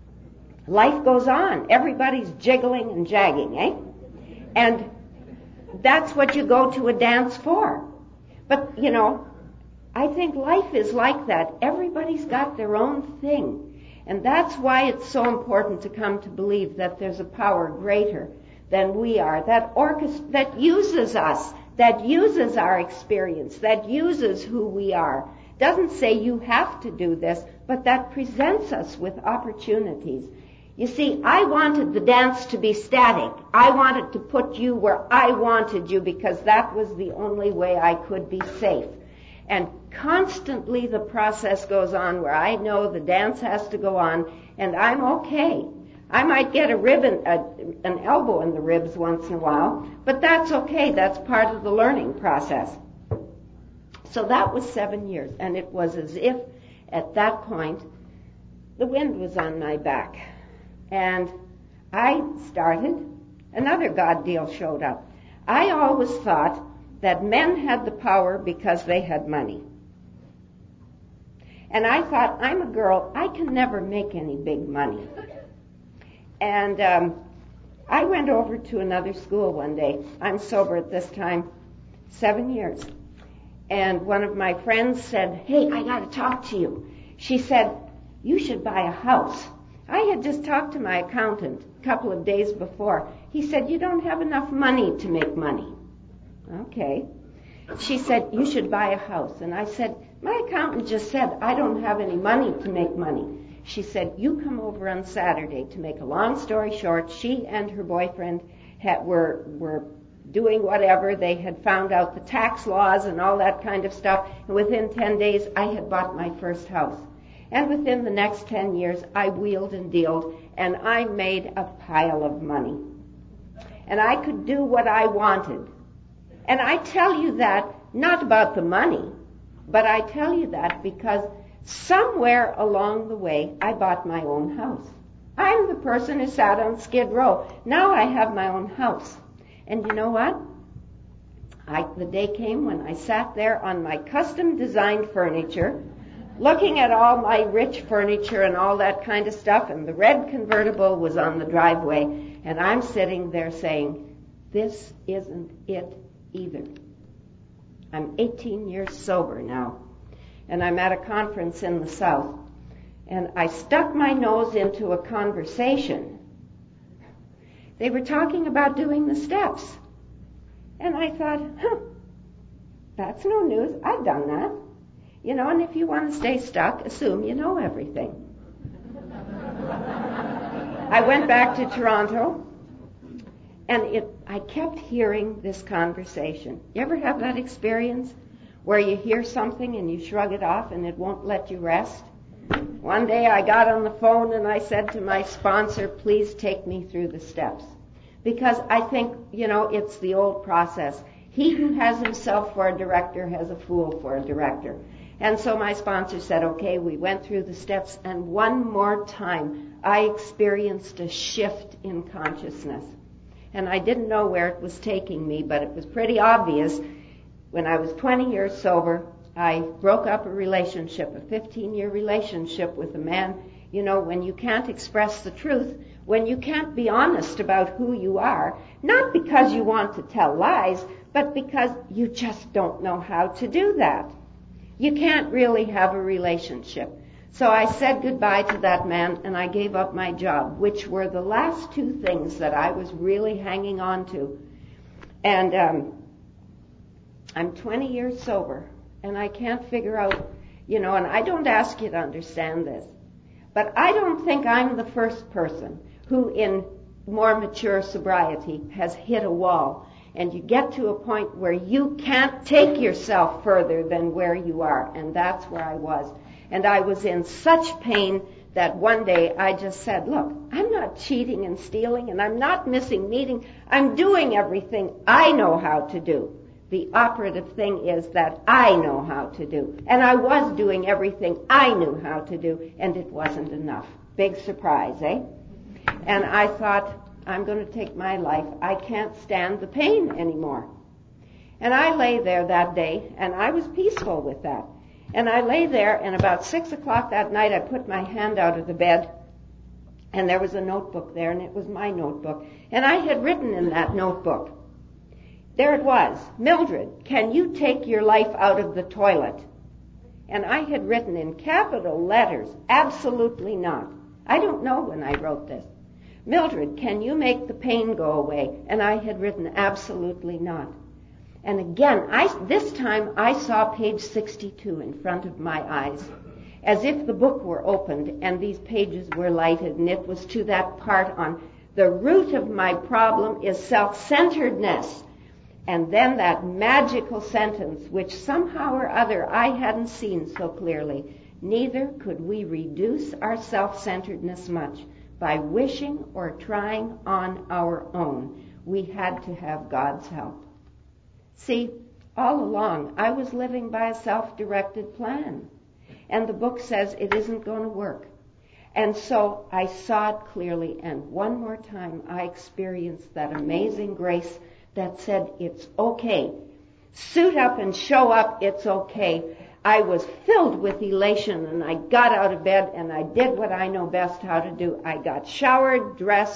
life goes on. Everybody's jiggling and jagging, eh? And that's what you go to a dance for. But, you know, I think life is like that. Everybody's got their own thing. And that's why it's so important to come to believe that there's a power greater than we are, that orchestra, that uses us, that uses our experience, that uses who we are. Doesn't say you have to do this, but that presents us with opportunities. You see, I wanted the dance to be static. I wanted to put you where I wanted you because that was the only way I could be safe. And constantly the process goes on where I know the dance has to go on, and I'm okay. I might get a rib in, a, an elbow in the ribs once in a while, but that's okay. That's part of the learning process. So that was seven years, and it was as if at that point the wind was on my back. And I started, another God deal showed up. I always thought that men had the power because they had money. And I thought, I'm a girl, I can never make any big money. And um, I went over to another school one day. I'm sober at this time, seven years. And one of my friends said, hey, I got to talk to you. She said, you should buy a house. I had just talked to my accountant a couple of days before. He said, you don't have enough money to make money. Okay. She said, you should buy a house. And I said, my accountant just said, I don't have any money to make money. She said, you come over on Saturday. To make a long story short, she and her boyfriend had, were, were doing whatever. They had found out the tax laws and all that kind of stuff. And within ten days, I had bought my first house. And within the next ten years, I wheeled and dealed, and I made a pile of money. And I could do what I wanted. And I tell you that not about the money, but I tell you that because Somewhere along the way, I bought my own house. I'm the person who sat on Skid Row. Now I have my own house. And you know what? I, the day came when I sat there on my custom-designed furniture, looking at all my rich furniture and all that kind of stuff, and the red convertible was on the driveway, and I'm sitting there saying, this isn't it either. I'm eighteen years sober now, and I'm at a conference in the South, and I stuck my nose into a conversation. They were talking about doing the steps. And I thought, huh, that's no news. I've done that. You know, and if you want to stay stuck, assume you know everything. I went back to Toronto, and it, I kept hearing this conversation. You ever have that experience where you hear something and you shrug it off and it won't let you rest? One day I got on the phone and I said to my sponsor, please take me through the steps. Because I think, you know, it's the old process. He who has himself for a director has a fool for a director. And so my sponsor said, okay, we went through the steps, and one more time I experienced a shift in consciousness. And I didn't know where it was taking me, but it was pretty obvious. When I was twenty years sober, I broke up a relationship, a fifteen-year relationship with a man. You know, when you can't express the truth, when you can't be honest about who you are, not because you want to tell lies, but because you just don't know how to do that. You can't really have a relationship. So I said goodbye to that man, and I gave up my job, which were the last two things that I was really hanging on to. And um, I'm twenty years sober, and I can't figure out, you know, and I don't ask you to understand this, but I don't think I'm the first person who in more mature sobriety has hit a wall, and you get to a point where you can't take yourself further than where you are, and that's where I was. And I was in such pain that one day I just said, look, I'm not cheating and stealing, and I'm not missing meetings. I'm doing everything I know how to do. The operative thing is that I know how to do. And I was doing everything I knew how to do, and it wasn't enough. Big surprise, eh? And I thought, I'm going to take my life. I can't stand the pain anymore. And I lay there that day, and I was peaceful with that. And I lay there, and about six o'clock that night, I put my hand out of the bed, and there was a notebook there, and it was my notebook. And I had written in that notebook, there it was, Mildred, can you take your life out of the toilet? And I had written in capital letters, absolutely not. I don't know when I wrote this. Mildred, can you make the pain go away? And I had written absolutely not. And again, I, this time I saw page sixty-two in front of my eyes, as if the book were opened and these pages were lighted, and it was to that part on the root of my problem is self-centeredness. And then that magical sentence, which somehow or other I hadn't seen so clearly, neither could we reduce our self-centeredness much by wishing or trying on our own. We had to have God's help. See, all along, I was living by a self-directed plan. And the book says it isn't going to work. And so I saw it clearly, and one more time I experienced that amazing grace that said, it's okay. Suit up and show up, it's okay. I was filled with elation, and I got out of bed, and I did what I know best how to do. I got showered, dressed,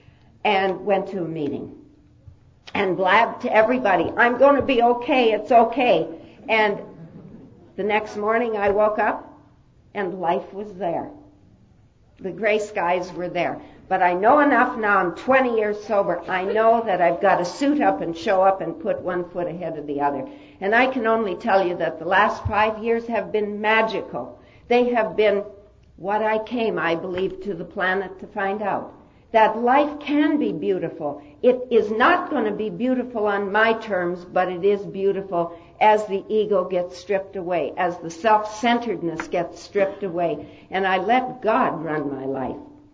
and went to a meeting. And blabbed to everybody, I'm going to be okay, it's okay. And the next morning I woke up and life was there. The gray skies were there. But I know enough now, I'm twenty years sober, I know that I've got to suit up and show up and put one foot ahead of the other. And I can only tell you that the last five years have been magical. They have been what I came, I believe, to the planet to find out. That life can be beautiful. It is not going to be beautiful on my terms, but it is beautiful as the ego gets stripped away, as the self-centeredness gets stripped away, and I let God run my life.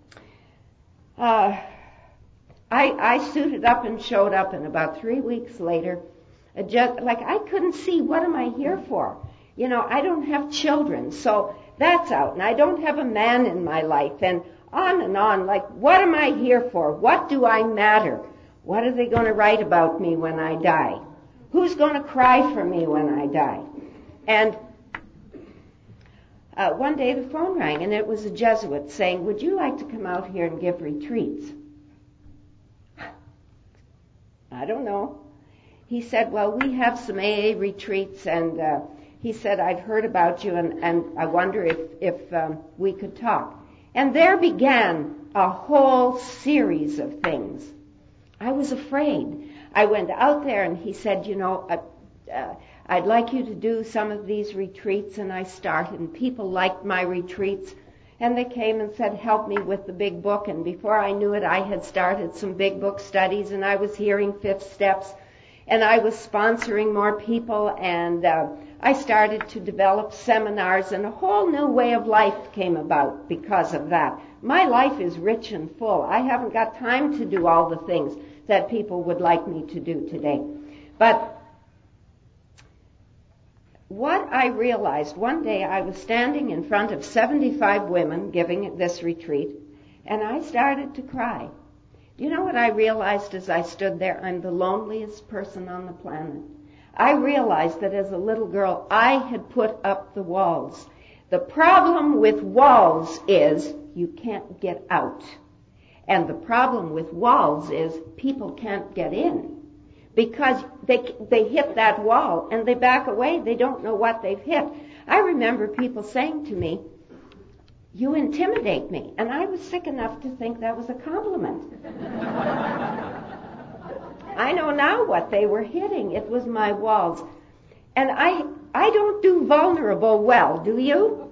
Uh, I, I suited up and showed up, and about three weeks later, just, like I couldn't see, what am I here for? You know, I don't have children, so That's out. And I don't have a man in my life. And on and on. Like, what am I here for? What do I matter? What are they going to write about me when I die? Who's going to cry for me when I die? And uh, one day the phone rang, and it was a Jesuit saying, would you like to come out here and give retreats? I don't know. He said, well, we have some A A retreats, and uh, he said, I've heard about you, and, and I wonder if, if um, we could talk. And there began a whole series of things. I was afraid. I went out there, and he said, you know, uh, uh, I'd like you to do some of these retreats, and I started, and people liked my retreats, and they came and said, help me with the big book, and before I knew it, I had started some big book studies, and I was hearing Fifth Steps, and I was sponsoring more people, and uh, I started to develop seminars, and a whole new way of life came about because of that. My life is rich and full. I haven't got time to do all the things that people would like me to do today. But what I realized, one day I was standing in front of seventy-five women giving this retreat, and I started to cry. Do you know what I realized as I stood there? I'm the loneliest person on the planet. I realized that as a little girl, I had put up the walls. The problem with walls is you can't get out. And the problem with walls is people can't get in. Because they they hit that wall and they back away. They don't know what they've hit. I remember people saying to me, you intimidate me. And I was sick enough to think that was a compliment. I know now what they were hitting. It was my walls. And I I don't do vulnerable well, do you?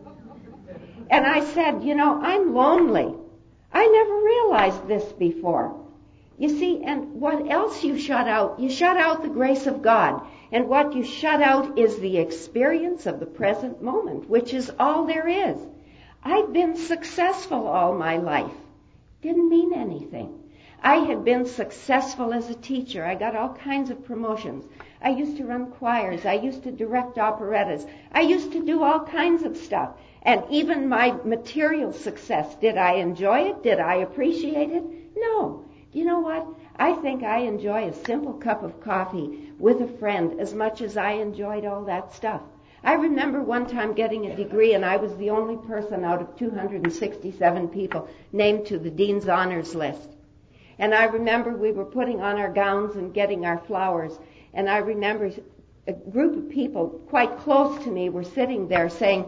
And I said, you know, I'm lonely. I never realized this before. You see, and what else you shut out? You shut out the grace of God. And what you shut out is the experience of the present moment, which is all there is. I've been successful all my life. Didn't mean anything. I had been successful as a teacher. I got all kinds of promotions. I used to run choirs. I used to direct operettas. I used to do all kinds of stuff. And even my material success, did I enjoy it? Did I appreciate it? No. You know what? I think I enjoy a simple cup of coffee with a friend as much as I enjoyed all that stuff. I remember one time getting a degree, and I was the only person out of two hundred sixty-seven people named to the Dean's Honors List. And I remember we were putting on our gowns and getting our flowers, and I remember a group of people quite close to me were sitting there saying,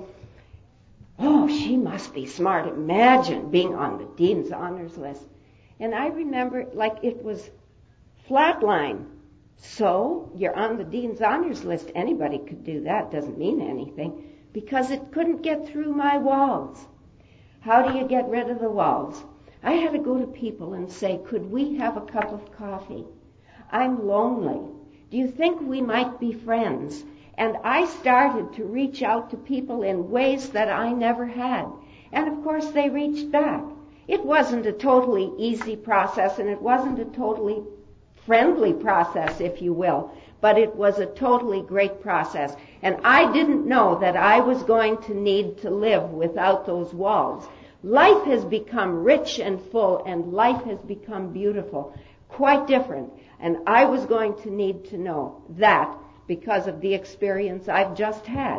oh, she must be smart. Imagine being on the Dean's Honors List. And I remember like it was flatline. So, you're on the Dean's Honors List. Anybody could do that. Doesn't mean anything. Because it couldn't get through my walls. How do you get rid of the walls? I had to go to people and say, could we have a cup of coffee? I'm lonely. Do you think we might be friends? And I started to reach out to people in ways that I never had. And of course they reached back. It wasn't a totally easy process, and it wasn't a totally friendly process, if you will, but it was a totally great process. And I didn't know that I was going to need to live without those walls. Life has become rich and full, and life has become beautiful, quite different. And I was going to need to know that because of the experience I've just had.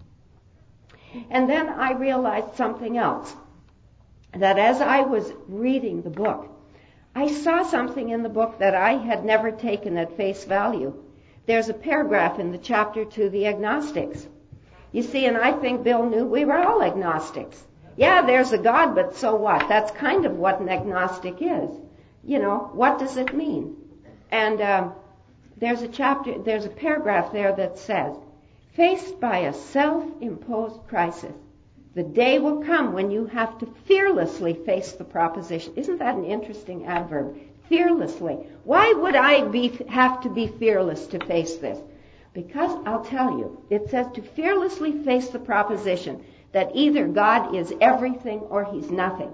And then I realized something else, that as I was reading the book, I saw something in the book that I had never taken at face value. There's a paragraph in the chapter to the agnostics. You see, and I think Bill knew we were all agnostics. Yeah, there's a God, but so what? That's kind of what an agnostic is. You know, what does it mean? And um, there's a chapter, there's a paragraph there that says, faced by a self-imposed crisis, the day will come when you have to fearlessly face the proposition. Isn't that an interesting adverb? Fearlessly. Why would I be, have to be fearless to face this? Because I'll tell you, it says to fearlessly face the proposition that either God is everything or he's nothing.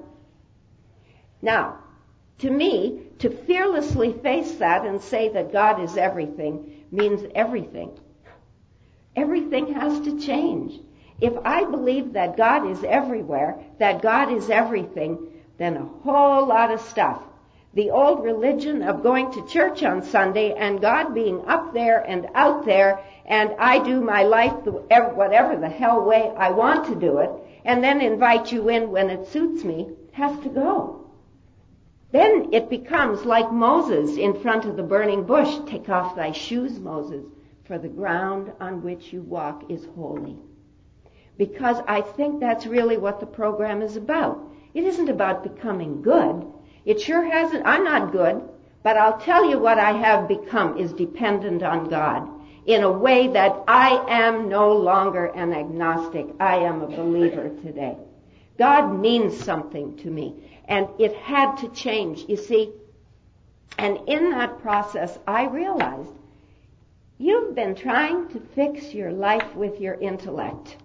Now, to me, to fearlessly face that and say that God is everything means everything. Everything has to change. If I believe that God is everywhere, that God is everything, then a whole lot of stuff. The old religion of going to church on Sunday and God being up there and out there, and I do my life whatever the hell way I want to do it, and then invite you in when it suits me, has to go. Then it becomes like Moses in front of the burning bush. Take off thy shoes, Moses, for the ground on which you walk is holy. Because I think that's really what the program is about. It isn't about becoming good. It sure hasn't. I'm not good, but I'll tell you what I have become is dependent on God in a way that I am no longer an agnostic. I am a believer today. God means something to me, and it had to change, you see. And in that process, I realized you've been trying to fix your life with your intellect.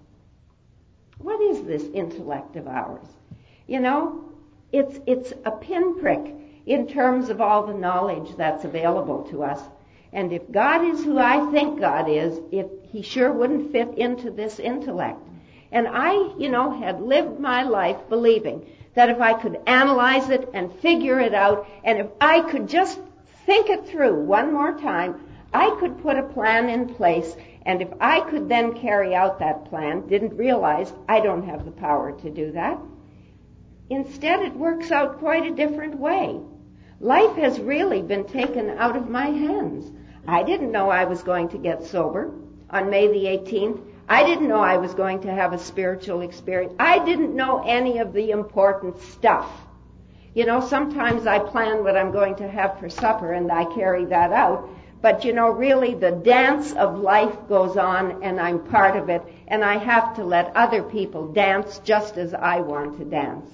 What is this intellect of ours? You know, it's it's a pinprick in terms of all the knowledge that's available to us. And if God is who I think God is, it, he sure wouldn't fit into this intellect. And I, you know, had lived my life believing that if I could analyze it and figure it out, and if I could just think it through one more time, I could put a plan in place, and if I could then carry out that plan, didn't realize I don't have the power to do that. Instead, it works out quite a different way. Life has really been taken out of my hands. I didn't know I was going to get sober on May the eighteenth. I didn't know I was going to have a spiritual experience. I didn't know any of the important stuff. You know, sometimes I plan what I'm going to have for supper and I carry that out. But, you know, really the dance of life goes on and I'm part of it, and I have to let other people dance just as I want to dance.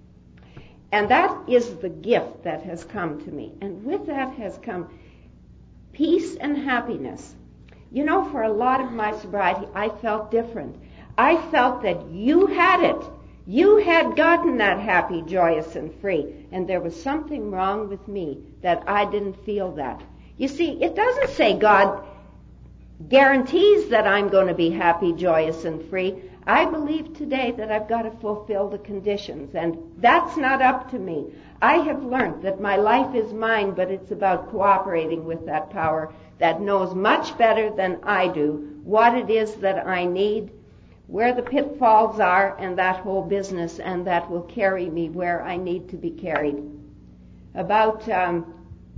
And that is the gift that has come to me. And with that has come peace and happiness. You know, for a lot of my sobriety, I felt different. I felt that you had it. You had gotten that happy, joyous, and free. And there was something wrong with me that I didn't feel that. You see, it doesn't say God guarantees that I'm going to be happy, joyous, and free. I believe today that I've got to fulfill the conditions, and that's not up to me. I have learned that my life is mine, but it's about cooperating with that power that knows much better than I do what it is that I need, where the pitfalls are, and that whole business, and that will carry me where I need to be carried. About um,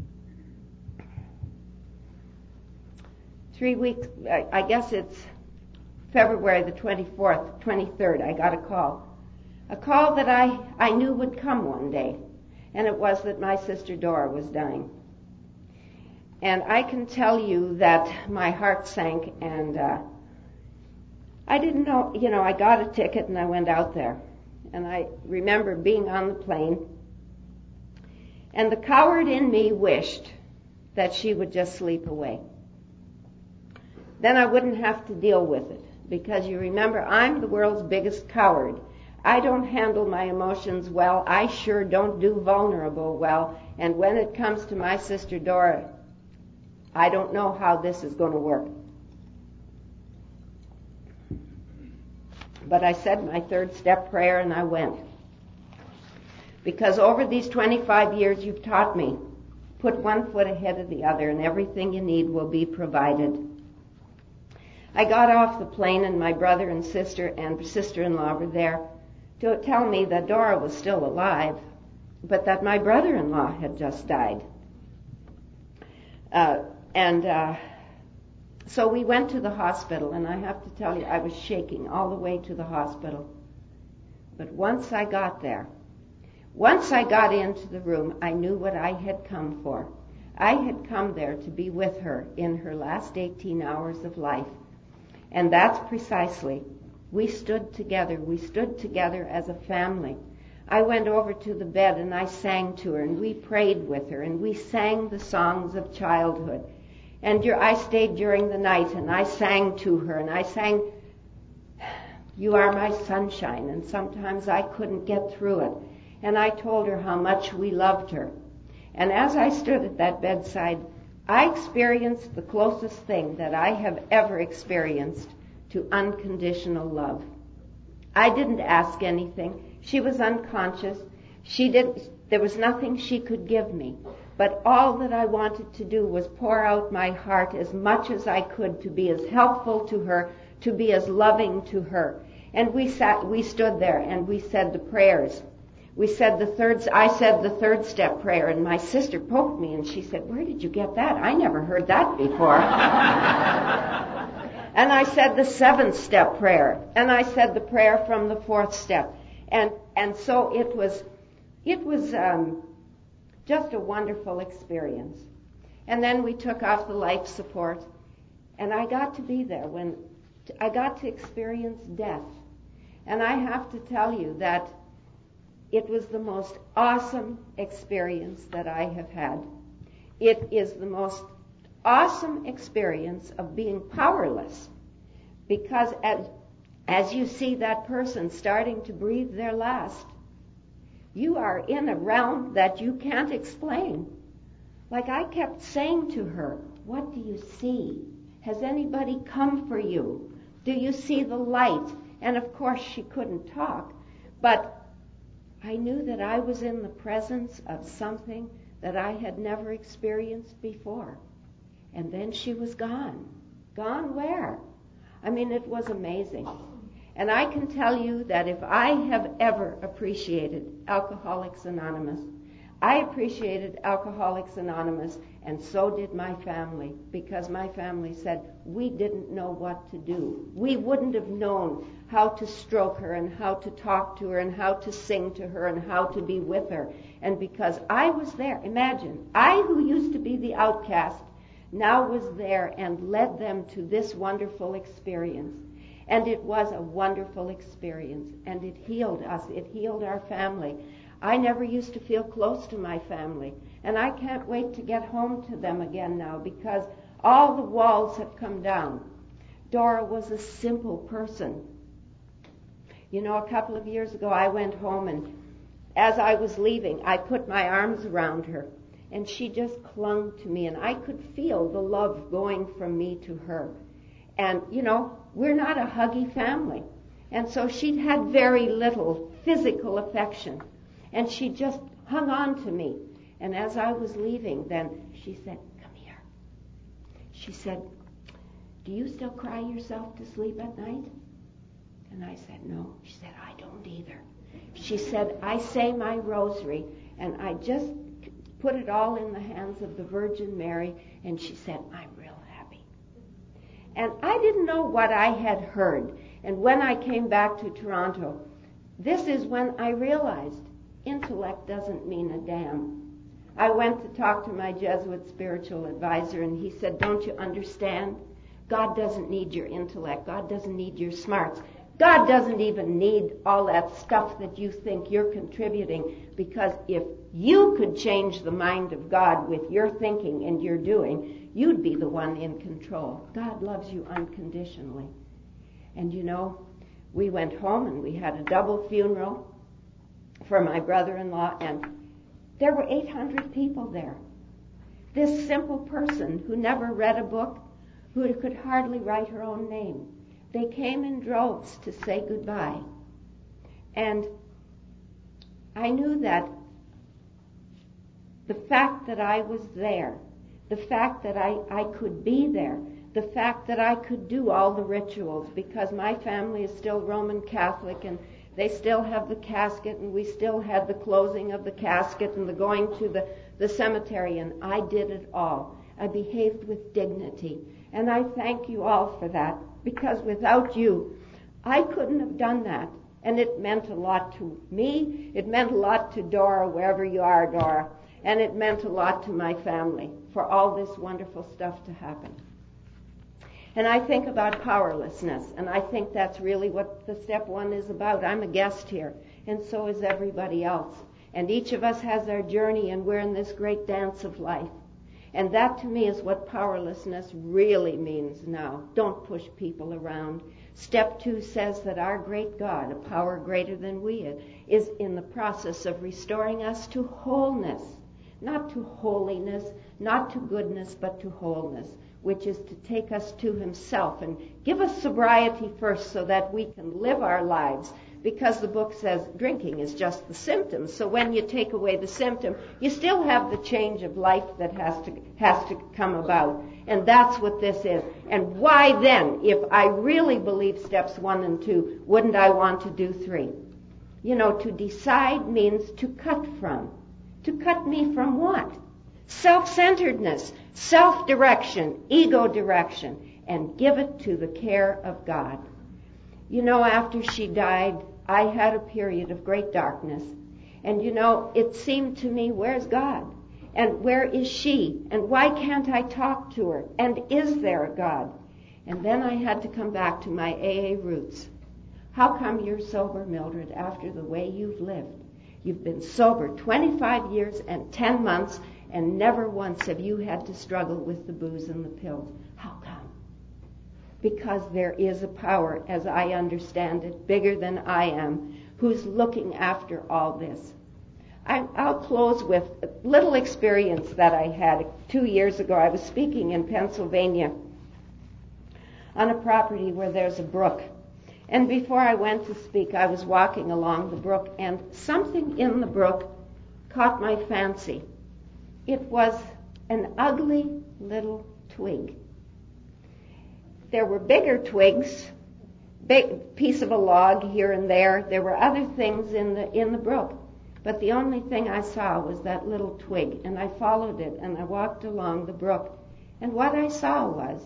three weeks, I, I guess it's February the twenty-fourth, twenty-third, I got a call. A call that I, I knew would come one day, and it was that my sister Dora was dying. And I can tell you that my heart sank, and uh, I didn't know, you know, I got a ticket and I went out there. And I remember being on the plane, and the coward in me wished that she would just sleep away. Then I wouldn't have to deal with it, because you remember, I'm the world's biggest coward. I don't handle my emotions well. I sure don't do vulnerable well. And when it comes to my sister Dora, I don't know how this is going to work. But I said my third step prayer and I went. Because over these twenty-five years you've taught me, put one foot ahead of the other and everything you need will be provided. I got off the plane and my brother and sister and sister-in-law were there to tell me that Dora was still alive, but that my brother-in-law had just died. Uh, and uh, so we went to the hospital, and I have to tell you, I was shaking all the way to the hospital. But once I got there, once I got into the room, I knew what I had come for. I had come there to be with her in her last eighteen hours of life. And that's precisely, we stood together. We stood together as a family. I went over to the bed and I sang to her and we prayed with her and we sang the songs of childhood. And I stayed during the night and I sang to her and I sang, "You are my sunshine," and sometimes I couldn't get through it. And I told her how much we loved her. And as I stood at that bedside, I experienced the closest thing that I have ever experienced to unconditional love. I didn't ask anything. She was unconscious. She didn't, there was nothing she could give me. But all that I wanted to do was pour out my heart as much as I could to be as helpful to her, to be as loving to her. And we sat, we stood there and we said the prayers. We said the third, I said the third step prayer, and my sister poked me and she said, "Where did you get that? I never heard that before." And I said the seventh step prayer, and I said the prayer from the fourth step. And, and so it was, it was, um, just a wonderful experience. And then we took off the life support, and I got to be there when I got to experience death. And I have to tell you that it was the most awesome experience that I have had. It is the most awesome experience of being powerless, because as, as you see that person starting to breathe their last, you are in a realm that you can't explain. Like I kept saying to her, "What do you see? Has anybody come for you? Do you see the light?" And of course she couldn't talk, but I knew that I was in the presence of something that I had never experienced before. And then she was gone. Gone where? I mean, it was amazing. And I can tell you that if I have ever appreciated Alcoholics Anonymous, I appreciated Alcoholics Anonymous, and so did my family, because my family said we didn't know what to do. We wouldn't have known how to stroke her and how to talk to her and how to sing to her and how to be with her. And because I was there, imagine, I who used to be the outcast now was there and led them to this wonderful experience. And it was a wonderful experience, and it healed us. It healed our family. I never used to feel close to my family, and I can't wait to get home to them again now, because all the walls have come down. Dora was a simple person. You know, a couple of years ago I went home, and as I was leaving, I put my arms around her, and she just clung to me, and I could feel the love going from me to her. And, you know, we're not a huggy family. And so she'd had very little physical affection. And she just hung on to me. And as I was leaving, then she said, "Come here." She said, "Do you still cry yourself to sleep at night?" And I said, "No." She said, "I don't either." She said, "I say my rosary, and I just put it all in the hands of the Virgin Mary." And she said, "I'm real happy." And I didn't know what I had heard. And when I came back to Toronto, this is when I realized intellect doesn't mean a damn. I went to talk to my Jesuit spiritual advisor, and he said, "Don't you understand? God doesn't need your intellect. God doesn't need your smarts. God doesn't even need all that stuff that you think you're contributing, because if you could change the mind of God with your thinking and your doing, you'd be the one in control. God loves you unconditionally." And you know, we went home and we had a double funeral for my brother-in-law, and there were eight hundred people there. This simple person who never read a book, who could hardly write her own name, they came in droves to say goodbye. And I knew that the fact that I was there, the fact that I, I could be there, the fact that I could do all the rituals, because my family is still Roman Catholic, and they still have the casket, and we still had the closing of the casket and the going to the, the cemetery, and I did it all. I behaved with dignity, and I thank you all for that, because without you, I couldn't have done that. And it meant a lot to me, it meant a lot to Dora, wherever you are, Dora, and it meant a lot to my family for all this wonderful stuff to happen. And I think about powerlessness, and I think that's really what the step one is about. I'm a guest here, and so is everybody else. And each of us has our journey, and we're in this great dance of life. And that, to me, is what powerlessness really means now. Don't push people around. Step two says that our great God, a power greater than we, is in the process of restoring us to wholeness. Not to holiness, not to goodness, but to wholeness, which is to take us to himself and give us sobriety first so that we can live our lives because the book says drinking is just the symptom. So when you take away the symptom, you still have the change of life that has to has to come about. And that's what this is. And why then, if I really believe steps one and two, wouldn't I want to do three? You know, to decide means to cut from. To cut me from what? Self-centeredness, self-direction, ego direction, and give it to the care of God. You know, after she died, I had a period of great darkness. And you know, it seemed to me, where's God? And where is she? And why can't I talk to her? And is there a God? And then I had to come back to my A A roots. How come you're sober, Mildred, after the way you've lived? You've been sober twenty-five years and ten months, and never once have you had to struggle with the booze and the pills. How come? Because there is a power, as I understand it, bigger than I am, who's looking after all this. I, I'll close with a little experience that I had two years ago. I was speaking in Pennsylvania on a property where there's a brook. And before I went to speak, I was walking along the brook, and something in the brook caught my fancy. It was an ugly little twig. There were bigger twigs, big piece of a log here and there. There were other things in the in the brook. But the only thing I saw was that little twig, and I followed it, and I walked along the brook. And what I saw was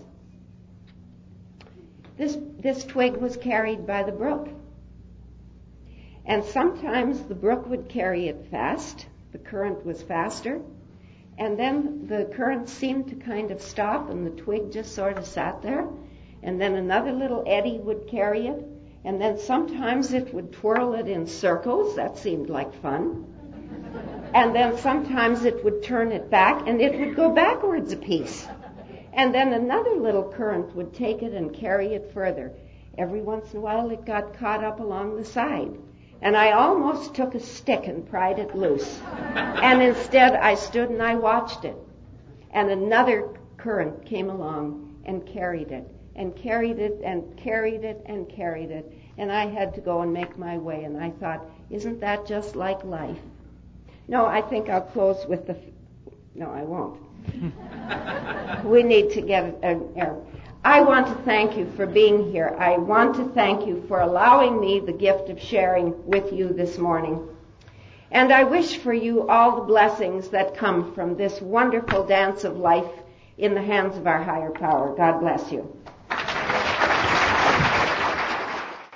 this this twig was carried by the brook. And sometimes the brook would carry it fast. The current was faster. And then the current seemed to kind of stop, and the twig just sort of sat there. And then another little eddy would carry it. And then sometimes it would twirl it in circles. That seemed like fun. And then sometimes it would turn it back, and it would go backwards a piece. And then another little current would take it and carry it further. Every once in a while it got caught up along the side. And I almost took a stick and pried it loose. And instead I stood and I watched it. And another current came along and carried it, and carried it, and carried it, and carried it. And I had to go and make my way. And I thought, isn't that just like life? No, I think I'll close with the... F- no, I won't. We need to get an air. I want to thank you for being here. I want to thank you for allowing me the gift of sharing with you this morning. And I wish for you all the blessings that come from this wonderful dance of life in the hands of our higher power. God bless you.